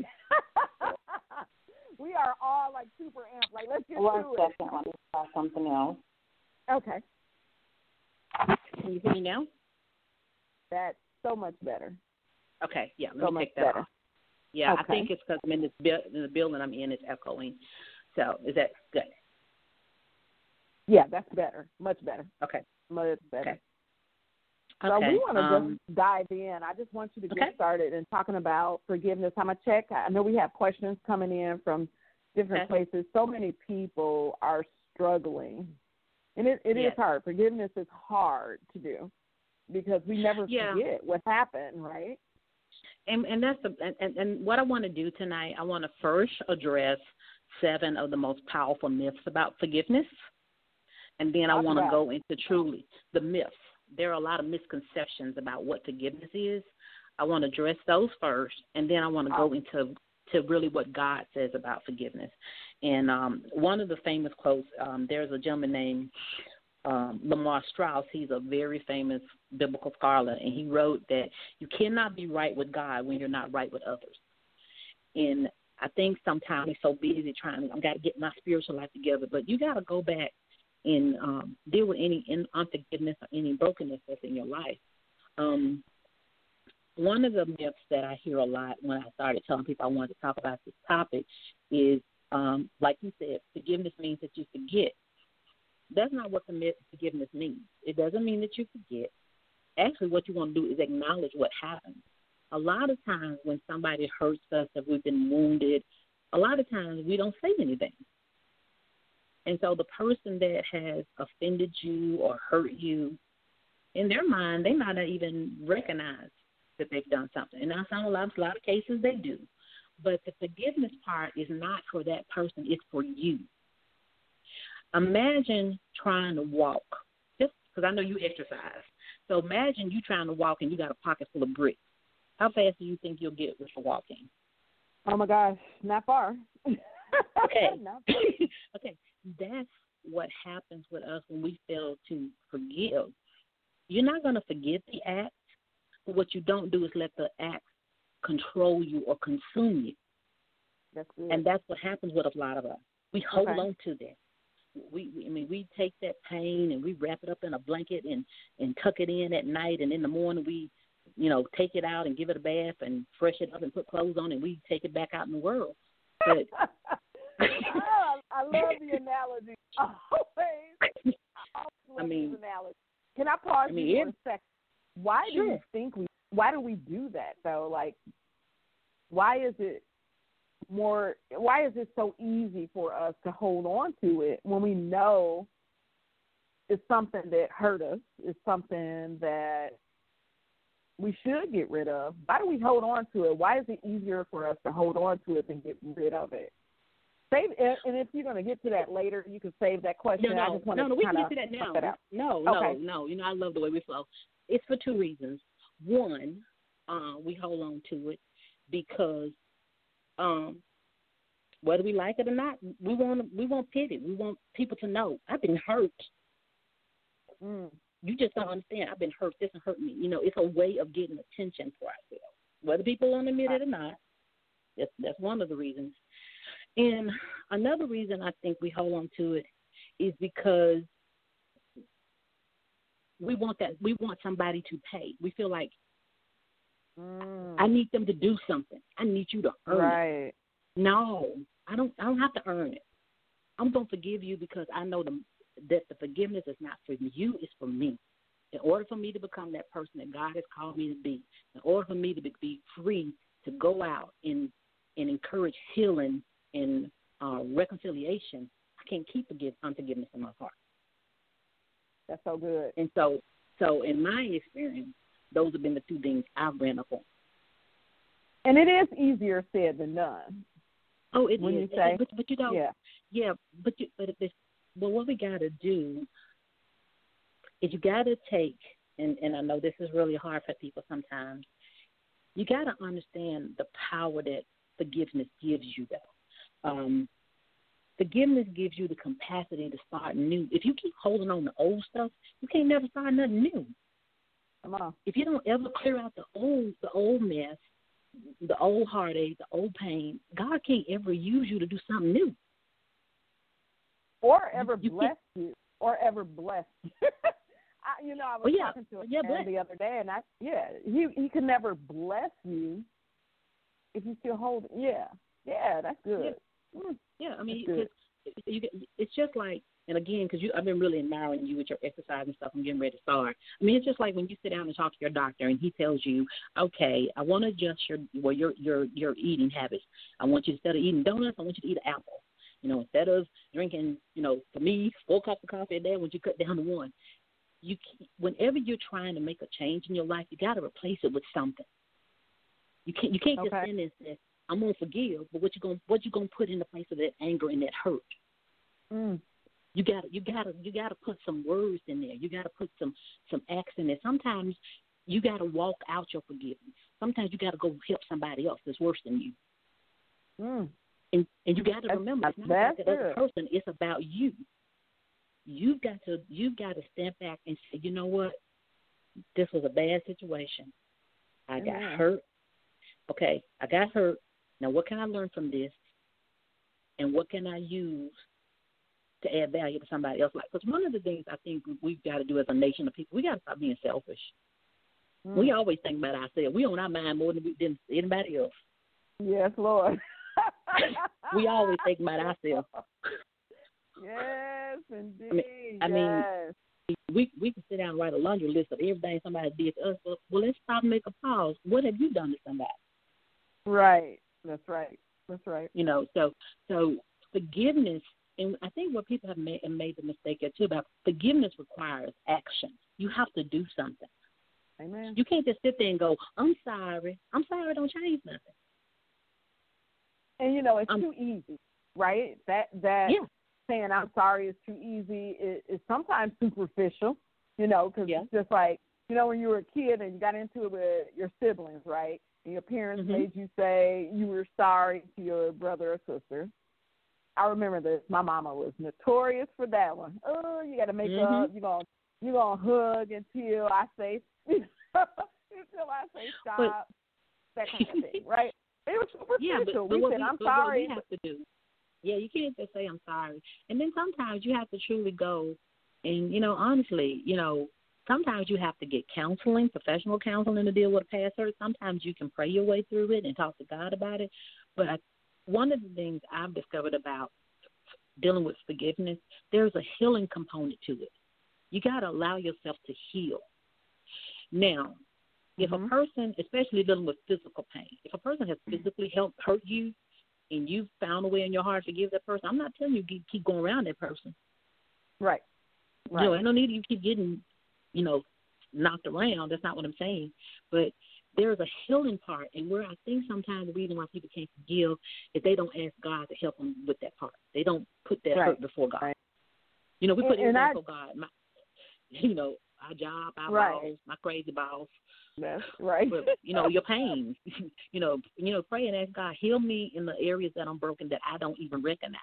We are all like super amped. Like, let's get One through second. it. Let me try something else. Okay. Can you hear me now? That's so much better. Okay. Yeah. Let me take that off. Yeah, okay. I think it's because I'm in the building I'm in, it's echoing. So is that good? Yeah, that's better. Much better. Okay. Much better. Okay. So we want to just dive in. I just want you to get started in talking about forgiveness. I'm going to check. I know we have questions coming in from different places. So many people are struggling. And it is hard. Forgiveness is hard to do because we never forget what happened, right? And that's and what I want to do tonight, I want to first address 7 of the most powerful myths about forgiveness. And then I want to go into truly the myths. There are a lot of misconceptions about what forgiveness is. I want to address those first, and then I want to go into really what God says about forgiveness. And one of the famous quotes, there's a gentleman named Lamar Strauss. He's a very famous biblical scholar, and he wrote that you cannot be right with God when you're not right with others. And I think sometimes we're so busy trying, I've got to get my spiritual life together, but you got to go back and deal with any unforgiveness or any brokenness that's in your life. One of the myths that I hear a lot when I started telling people I wanted to talk about this topic is, like you said, forgiveness means that you forget. That's not what forgiveness means. It doesn't mean that you forget. Actually, what you want to do is acknowledge what happened. A lot of times when somebody hurts us, if we've been wounded, a lot of times we don't say anything. And so the person that has offended you or hurt you, in their mind, they might not even recognize that they've done something. And in a lot of cases they do. But the forgiveness part is not for that person. It's for you. Imagine trying to walk, just because I know you exercise. So imagine you trying to walk and you got a pocket full of bricks. How fast do you think you'll get with your walking? Oh, my gosh, not far. Okay. Not far. Okay, that's what happens with us when we fail to forgive. You're not going to forget the act, but what you don't do is let the act control you or consume you. That's good. And that's what happens with a lot of us. We hold on to that. We take that pain and we wrap it up in a blanket and tuck it in at night, and in the morning we, take it out and give it a bath and fresh it up and put clothes on, and we take it back out in the world. But I love the analogy. I always love this analogy. Can I pause you for a second? Why do you think why do we do that though? Like, why is it so easy for us to hold on to it when we know it's something that hurt us, it's something that we should get rid of? Why do we hold on to it? Why is it easier for us to hold on to it than get rid of it? And if you're going to get to that later, you can save that question. No, I just want we can get to that now. No. I love the way we flow. It's for two reasons. One, we hold on to it because whether we like it or not, we want pity. We want people to know I've been hurt. You just don't understand. I've been hurt. This and hurt me. It's a way of getting attention for ourselves, whether people want to admit it or not. That's one of the reasons. And another reason I think we hold on to it is because we want somebody to pay. We feel like I need them to do something. I need you to earn it. No, I don't have to earn it. I'm going to forgive you because I know that the forgiveness is not for you, it's for me. In order for me to become that person that God has called me to be, in order for me to be free to go out and encourage healing and reconciliation, I can't keep unforgiveness in my heart. That's so good. And so in my experience, those have been the two things I've ran up on. And it is easier said than done. Oh, it when is. You say, but you don't. Yeah. But what we got to do is you got to take, and I know this is really hard for people sometimes. You got to understand the power that forgiveness gives you, though. Forgiveness gives you the capacity to start new. If you keep holding on to old stuff, you can't never start nothing new. Come on. If you don't ever clear out the old mess, the old heartache, the old pain, God can't ever use you to do something new. Or ever bless you. Or ever bless you. I was talking to a man the other day, and he could never bless you if you still hold it. Yeah, that's good. Yeah, I mean, it's just like, and again, because I've been really admiring you with your exercise and stuff. I'm getting ready to start. I mean, it's just like when you sit down and talk to your doctor, and he tells you, okay, I want to adjust your eating habits. I want you, instead of eating donuts, I want you to eat an apple. Instead of drinking, for me, 4 cups of coffee a day, I want you to cut down to 1. Whenever you're trying to make a change in your life, you got to replace it with something. You can't just send and say, I'm gonna forgive, but what you gonna put in the place of that anger and that hurt? You gotta put some words in there. You gotta put some acts in there. Sometimes you gotta walk out your forgiveness. Sometimes you gotta go help somebody else that's worse than you. And you gotta remember, it's not about the other person. It's about you. You've got to step back and say, you know what? This was a bad situation. I got hurt. Okay, I got hurt. Now, what can I learn from this? And what can I use to add value to somebody else's life? Because one of the things I think we've got to do as a nation of people, we got to stop being selfish. We always think about ourselves. We on our mind more than anybody else. Yes, Lord. We always think about ourselves. Yes, indeed. I mean, we can sit down and write a laundry list of everything somebody did to us. Well, let's stop and make a pause. What have you done to somebody? Right. That's right. So forgiveness, and I think what people have made the mistake too about forgiveness requires action. You have to do something. Amen. You can't just sit there and go, I'm sorry. I'm sorry don't change nothing. And, you know, it's too easy, right? That saying I'm sorry is too easy. It's sometimes superficial, you know, because it's just like, you know, when you were a kid and you got into it with your siblings, right? And your parents made you say you were sorry to your brother or sister. I remember this. My mama was notorious for that one. Oh, you got to make up. You're gonna hug until I say stop. That kind of thing, right? It was superficial. But we said, I'm sorry. What we have to do. Yeah, you can't just say I'm sorry. And then sometimes you have to truly go and, you know, honestly, you know, sometimes you have to get counseling, professional counseling to deal with a past hurt. Sometimes you can pray your way through it and talk to God about it. But one of the things I've discovered about dealing with forgiveness, there's a healing component to it. You got to allow yourself to heal. Now, if a person, especially dealing with physical pain, if a person has physically hurt you and you've found a way in your heart to forgive that person, I'm not telling you to keep going around that person. Right. You know, ain't no need you keep getting, you know, knocked around. That's not what I'm saying. But there's a healing part, and where I think sometimes the reason why people can't forgive is they don't ask God to help them with that part. They don't put that hurt before God. Right. You know, we put it before God. You know, our job, our boss, my crazy boss. That's right. But, you know, your pain. you know, pray and ask God, heal me in the areas that I'm broken that I don't even recognize.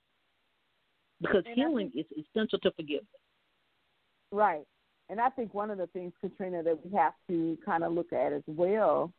Because healing is essential to forgiveness. Right. And I think one of the things, Katrina, that we have to kind of look at as well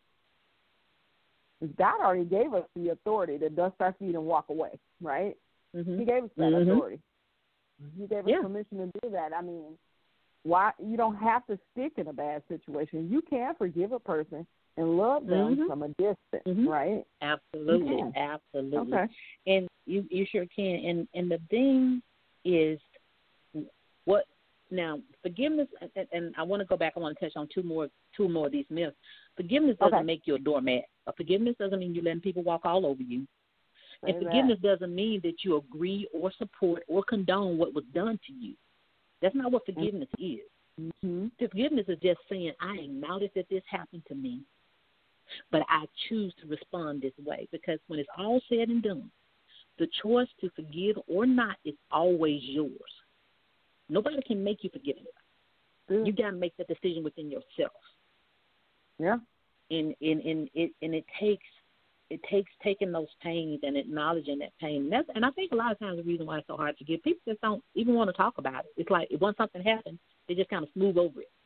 is God already gave us the authority to dust our feet and walk away, right? He gave us that authority. He gave us permission to do that. I mean, why you don't have to stick in a bad situation. You can forgive a person and love them from a distance, right? Absolutely, absolutely. Okay. And you sure can. And the thing is, what now? Forgiveness, and I want to go back. I want to touch on two more of these myths. Forgiveness doesn't make you a doormat. Forgiveness doesn't mean you're letting people walk all over you. And forgiveness doesn't mean that you agree or support or condone what was done to you. That's not what forgiveness is. Forgiveness is just saying, I acknowledge that this happened to me, but I choose to respond this way. Because when it's all said and done, the choice to forgive or not is always yours. Nobody can make you forgive anybody. You got to make that decision within yourself. Yeah. And it takes taking those pains and acknowledging that pain. And I think a lot of times the reason why it's so hard to forgive, people just don't even want to talk about it. It's like once something happens, they just kind of smooth over it.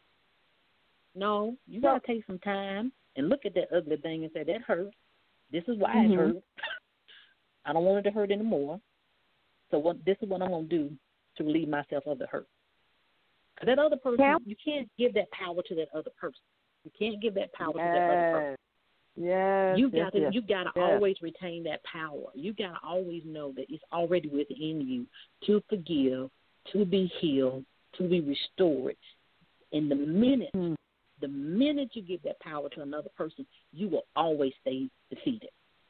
No, you got to take some time and look at that ugly thing and say, that hurt. This is why it hurt. I don't want it to hurt anymore. So this is what I'm going to do to relieve myself of the hurt. Because that other person, you can't give that power to that other person. You can't give that power to that other person. Yes, you got to always retain that power. You got to always know that it's already within you to forgive, to be healed, to be restored. And the minute you give that power to another person, you will always stay defeated.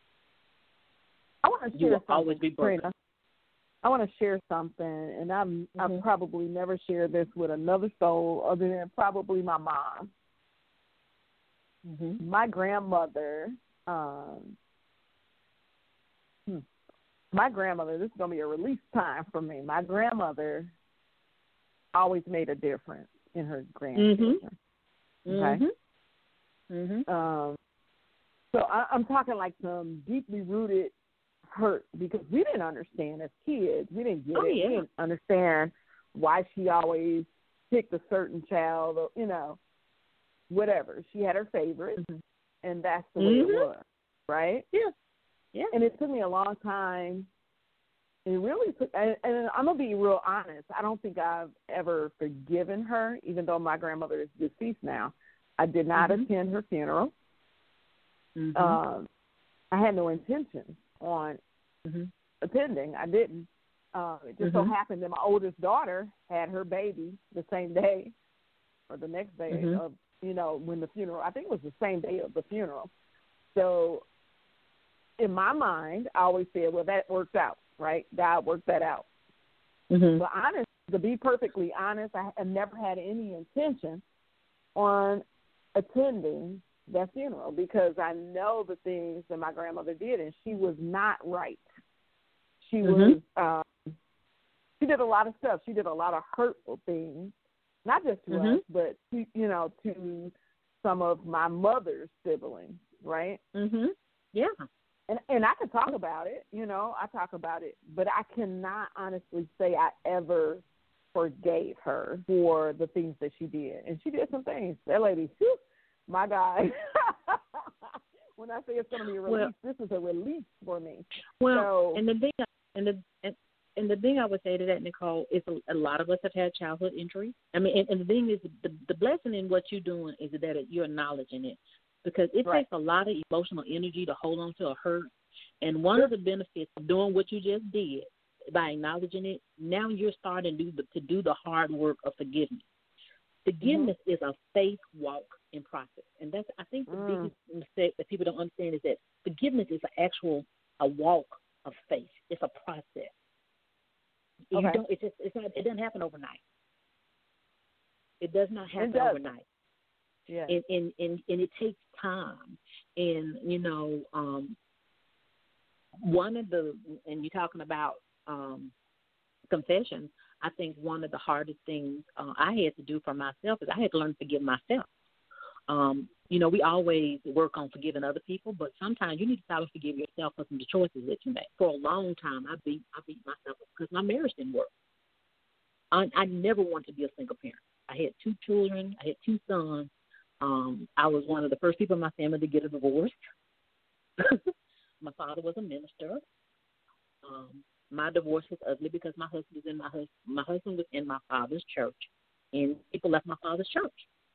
I want to share you will something, always be broken. Trina. I want to share something, and I've probably never shared this with another soul other than probably my mom. My grandmother, this is going to be a release time for me. My grandmother always made a difference in her grandchildren. Okay? So I'm talking like some deeply rooted hurt because we didn't understand as kids. We didn't get it. We didn't understand why she always picked a certain child or, you know, whatever. She had her favorites, and that's the way it was, right? Yeah. And it took me a long time. It really took, and I'm going to be real honest. I don't think I've ever forgiven her, even though my grandmother is deceased now. I did not attend her funeral. I had no intention on attending. I didn't. It just so happened that my oldest daughter had her baby the same day or the next day of, you know, when the funeral, I think it was the same day of the funeral. So in my mind, I always said, well, that works out, right? God worked that out. But to be perfectly honest, I have never had any intention on attending that funeral because I know the things that my grandmother did, and she was not right. She was she did a lot of stuff. She did a lot of hurtful things, not just to us, but to, you know, to some of my mother's siblings, right? Yeah. And I can talk about it, you know, I talk about it, but I cannot honestly say I ever forgave her for the things that she did. And she did some things. That lady, whew, my God. When I say it's going to be a release, this is a release for me. Well, so, and the thing I would say to that, Nicole, is a lot of us have had childhood injury. I mean, and the thing is, the blessing in what you're doing is that you're acknowledging it, because it takes a lot of emotional energy to hold on to a hurt. And one of the benefits of doing what you just did, by acknowledging it, now you're starting to do the hard work of forgiveness. Forgiveness is a faith walk in process, and that's, I think, the biggest mistake that people don't understand is that forgiveness is a walk of faith. It's a process. It doesn't happen overnight. It does not happen overnight. Yeah. And it takes time. And, you know, and you're talking about confession, I think one of the hardest things I had to do for myself is I had to learn to forgive myself. You know, we always work on forgiving other people, but sometimes you need to stop and forgive yourself for some of the choices that you make. For a long time, I beat myself up because my marriage didn't work. I never wanted to be a single parent. I had 2 children. I had 2 sons. I was one of the first people in my family to get a divorce. My father was a minister. My divorce was ugly because my husband was in my father's church, and people left my father's church.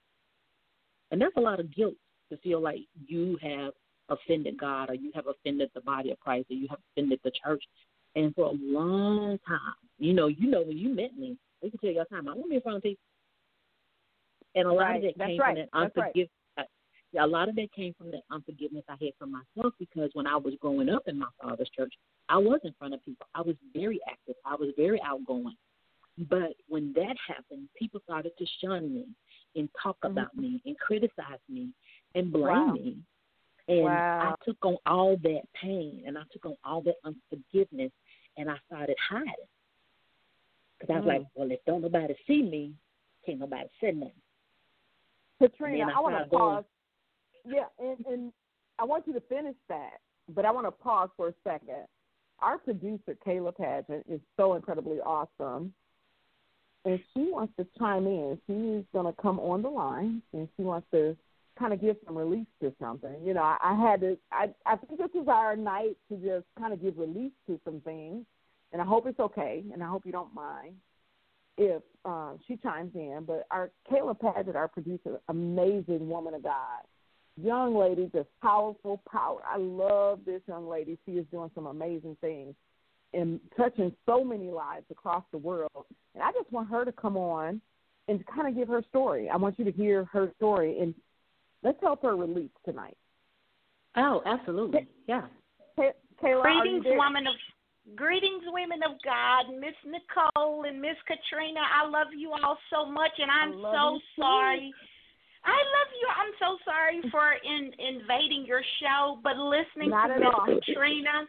And that's a lot of guilt to feel like you have offended God, or you have offended the body of Christ, or you have offended the church. And for a long time, you know, when you met me, they could tell you all the time, I want to be in front of people. And a lot of that came from that unforgiveness. A lot of that came from that unforgiveness I had for myself, because when I was growing up in my father's church, I was in front of people. I was very active. I was very outgoing. But when that happened, people started to shun me and talk about me and criticize me and blame me. And I took on all that pain, and I took on all that unforgiveness, and I started hiding. Because I was like, well, if don't nobody see me, can't nobody say nothing. Katrina, I want to pause. Yeah, and I want you to finish that, but I want to pause for a second. Our producer, Kayla Pageant, is so incredibly awesome, and she wants to chime in. She's going to come on the line, and she wants to kind of give some release to something. You know, I think this is our night to just kind of give release to some things, and I hope it's okay, and I hope you don't mind if she chimes in. But our Kayla Pageant, our producer, amazing woman of God, young lady, just powerful power. I love this young lady. She is doing some amazing things and touching so many lives across the world. And I just want her to come on and kind of give her story. I want you to hear her story, and let's help her release tonight. Oh, absolutely. Yeah. Kayla, Greetings, women of God, Miss Nicole and Miss Katrina. I love you all so much, and I'm so sorry. I love you. I'm so sorry for invading your show, but listening to Miss Katrina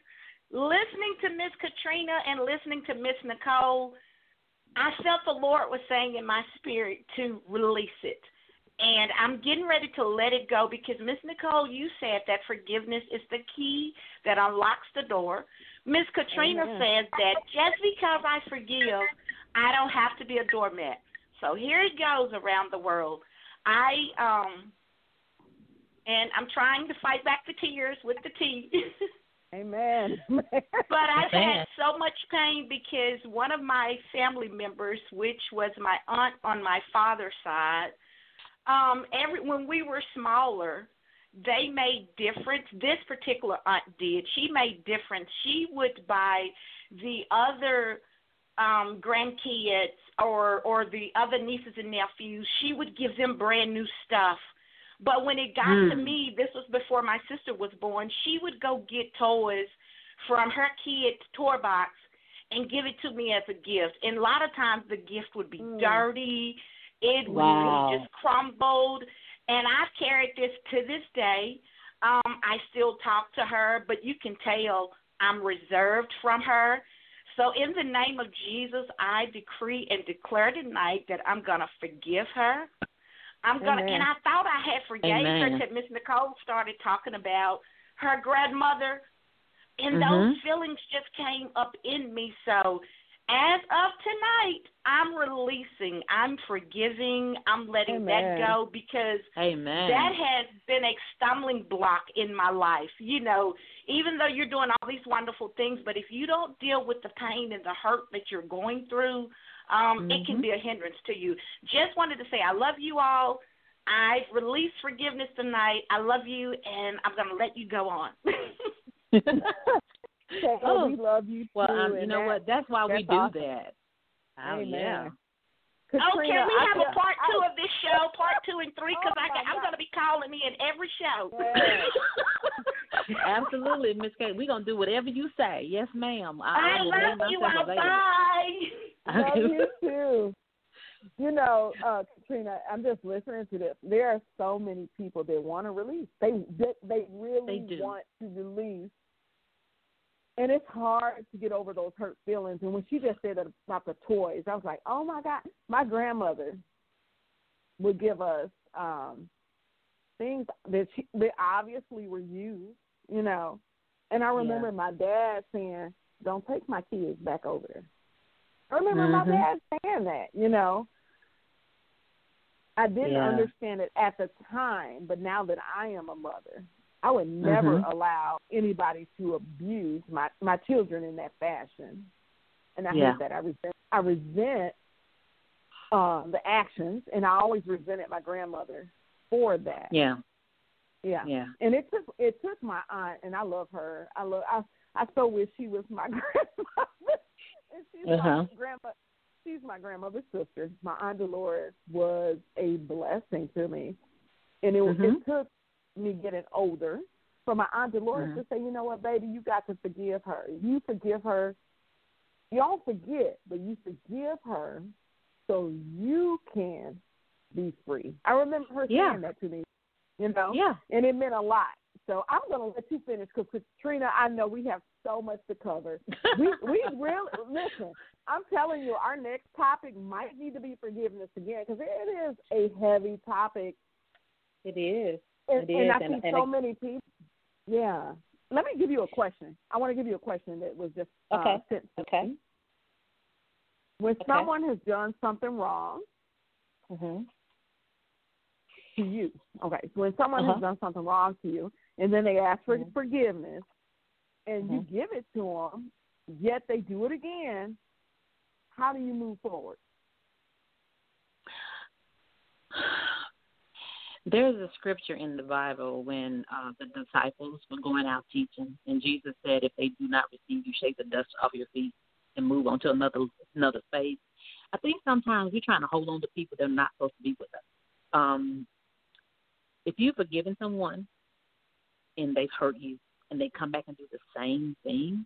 and listening to Miss Nicole, I felt the Lord was saying in my spirit to release it. And I'm getting ready to let it go, because Miss Nicole, you said that forgiveness is the key that unlocks the door. Miss Katrina says that just because I forgive, I don't have to be a doormat. So here it goes around the world. And I'm trying to fight back the tears with the tea. Amen. But I've had so much pain because one of my family members, which was my aunt on my father's side, when we were smaller, they made difference. This particular aunt did. She made difference. She would buy the other grandkids or the other nieces and nephews, she would give them brand new stuff. But when it got to me, this was before my sister was born, she would go get toys from her kid's toy box and give it to me as a gift. And a lot of times the gift would be dirty. It would be just crumbled. And I've carried this to this day. I still talk to her, but you can tell I'm reserved from her. So in the name of Jesus, I decree and declare tonight that I'm going to forgive her. And I thought I had forgave her till Miss Nicole started talking about her grandmother, and those feelings just came up in me. So as of tonight, I'm releasing, I'm forgiving, I'm letting that go, because that has been a stumbling block in my life. You know, even though you're doing all these wonderful things, but if you don't deal with the pain and the hurt that you're going through, it can be a hindrance to you. Just wanted to say I love you all. I release forgiveness tonight. I love you, and I'm going to let you go on. We love you too. Well, you know what? That's why we do awesome. That. Oh, yeah. Katrina, can we have a part 2 of this show, part 2 and 3? Because I'm going to be calling in every show. Yeah. Absolutely, Miss Kate. We're going to do whatever you say. Yes, ma'am. I love you. Bye. Love you too. You know, Katrina, I'm just listening to this. There are so many people that want to release. They really want to release. And it's hard to get over those hurt feelings. And when she just said about the toys, I was like, oh, my God. My grandmother would give us things that obviously were used, you know. And I remember my dad saying, don't take my kids back over there. I remember my dad saying that, you know. I didn't understand it at the time, but now that I am a mother, I would never allow anybody to abuse my children in that fashion. And I hate that. I resent the actions, and I always resented my grandmother for that. Yeah. And it took my aunt, and I love her. I so wish she was my grandmother. And she's my grandmother's sister. My Aunt Dolores was a blessing to me. And it took me getting older for my Aunt Dolores to say, you know what, baby, you got to forgive her. You forgive her. You don't forget, but you forgive her so you can be free. I remember her saying that to me, you know? Yeah. And it meant a lot. So I'm going to let you finish because, Katrina, I know we have so much to cover. We really, listen, I'm telling you, our next topic might need to be forgiveness again because it is a heavy topic. It is. And I see so many people. Yeah. Let me give you a question. I want to give you a question that was just sent to me. When someone has done something wrong to you, so when someone has done something wrong to you, and then they ask for forgiveness, and you give it to them, yet they do it again, how do you move forward? There's a scripture in the Bible when the disciples were going out teaching, and Jesus said, if they do not receive you, shake the dust off your feet and move on to another phase. I think sometimes we're trying to hold on to people that are not supposed to be with us. If you've forgiven someone and they've hurt you and they come back and do the same thing,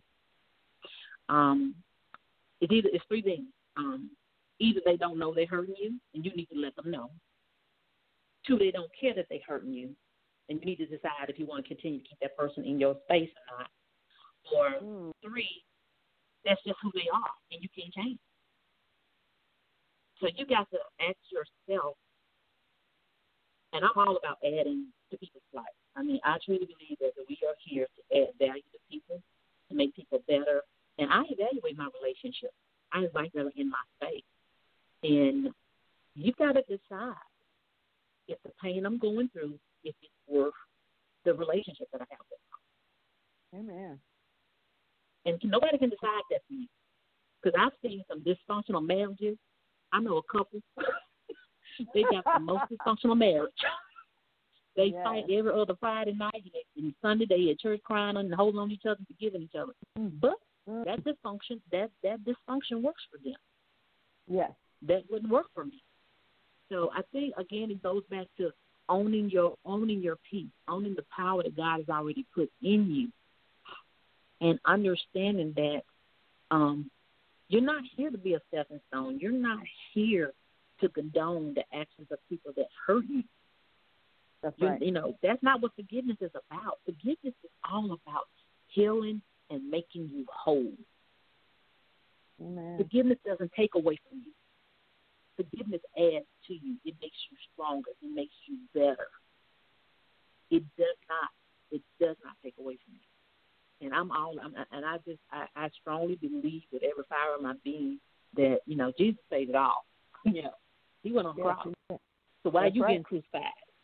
it's three things. Either they don't know they're hurting you and you need to let them know. 2, they don't care that they're hurting you, and you need to decide if you want to continue to keep that person in your space or not. Or 3, that's just who they are, and you can't change it. So you got to ask yourself, and I'm all about adding to people's lives. I mean, I truly believe that we are here to add value to people, to make people better. And I evaluate my relationship. I invite them in my space. And you've got to decide if the pain I'm going through, if it's worth the relationship that I have with them. Amen. And nobody can decide that for me. Because I've seen some dysfunctional marriages. I know a couple. They got the most dysfunctional marriage. They fight every other Friday night, and Sunday they at church crying and holding on to each other and forgiving each other. But that dysfunction works for them. Yes. That wouldn't work for me. So I think, again, it goes back to owning your peace, owning the power that God has already put in you, and understanding that you're not here to be a stepping stone. You're not here to condone the actions of people that hurt you. That's right. You know, that's not what forgiveness is about. Forgiveness is all about healing and making you whole. Amen. Forgiveness doesn't take away from you. Forgiveness adds to you. It makes you stronger. It makes you better. It does not take away from you. And I strongly believe with every fiber of my being that, you know, Jesus paid it all. You know, he went on the cross. So why are you getting crucified?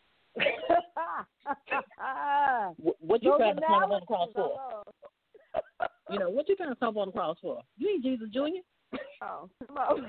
What you trying to come on the cross for? You know, what you trying to come on the cross for? You ain't Jesus Jr. Oh, come on.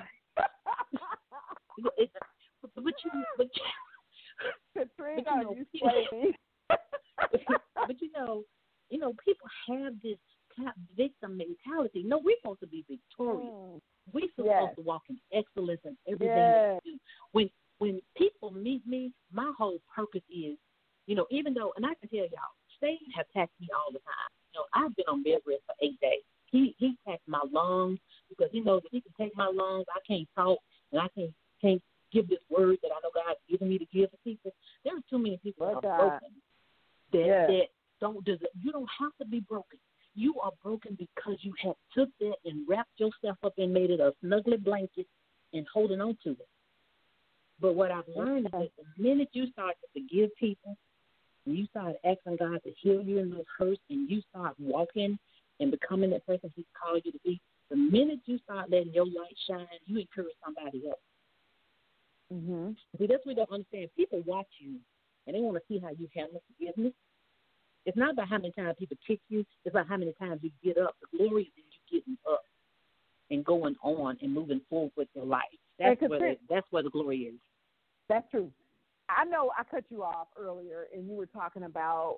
But you know, people have this victim mentality. No, we're supposed to be victorious. We're supposed to walk in excellence in everything that we do. When people meet me, my whole purpose is, you know, even though, and I can tell y'all, Satan have attacked me all the time. You know, I've been on bed rest for 8 days. He attacked my lungs because he knows if he can take my lungs, I can't talk and I can't give this word that I know God's given me to give to people. There are too many people that are broken that don't deserve. You don't have to be broken. You are broken because you have took that and wrapped yourself up and made it a snuggly blanket and holding on to it. But what I've learned is that the minute you start to forgive people, and you start asking God to heal you in those hurts, and you start walking and becoming that person He's called you to be, the minute you start letting your light shine, you encourage somebody else. Mm-hmm. See, that's what they don't understand. People watch you, and they want to see how you handle forgiveness. It's not about how many times people kick you. It's about how many times you get up. The glory is in you getting up and going on and moving forward with your life. That's where the glory is. That's true. I know I cut you off earlier, and you were talking about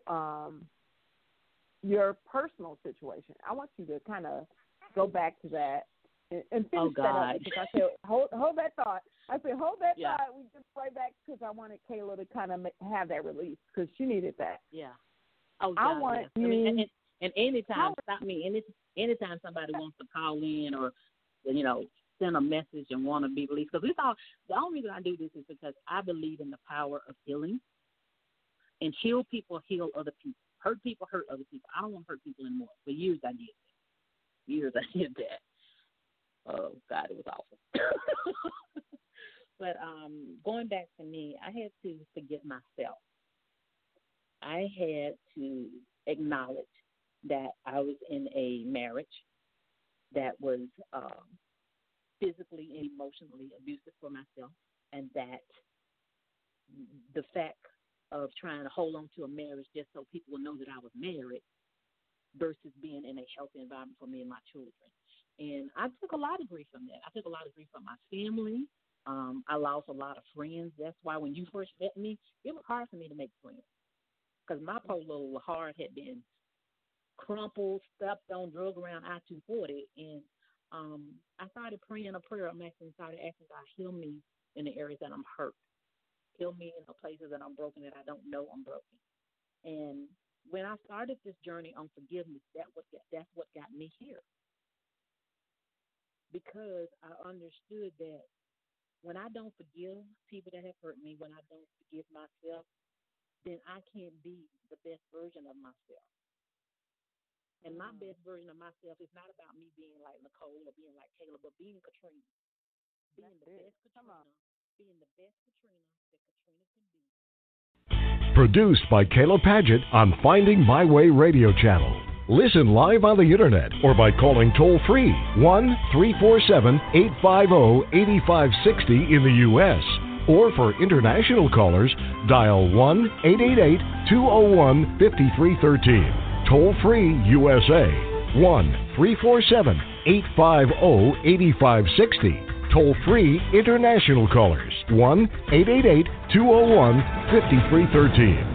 your personal situation. I want you to kind of go back to that and finish that up. Because I said, hold that thought. I said, hold that thought. We just right back because I wanted Kayla to kind of have that release because she needed that. Yeah. Oh, God, I want you. I mean, and anytime, anytime somebody wants to call in or, you know, send a message and want to be released, because the only reason I do this is because I believe in the power of healing. And heal people, heal other people. Hurt people, hurt other people. I don't want to hurt people anymore. For years I did that. Oh, God, it was awful. But going back to me, I had to forgive myself. I had to acknowledge that I was in a marriage that was physically and emotionally abusive for myself, and that the fact of trying to hold on to a marriage just so people will know that I was married versus being in a healthy environment for me and my children. And I took a lot of grief from that. I took a lot of grief from my family. I lost a lot of friends. That's why when you first met me, it was hard for me to make friends because my poor little heart had been crumpled, stepped on, drug around I-240. And I started praying a prayer. Started asking God, heal me in the areas that I'm hurt. Heal me in the places that I'm broken, that I don't know I'm broken. And when I started this journey on forgiveness, that's what got me here. Because I understood that when I don't forgive people that have hurt me, when I don't forgive myself, then I can't be the best version of myself. And my best version of myself is not about me being like Nicole or being like Kayla, but being Katrina. Being the best Katrina that Katrina can be. Produced by Kayla Paget on Finding My Way Radio Channel. Listen live on the internet or by calling toll-free 1-347-850-8560 in the U.S. Or for international callers, dial 1-888-201-5313. Toll-free USA, 1-347-850-8560. Toll-free international callers, 1-888-201-5313.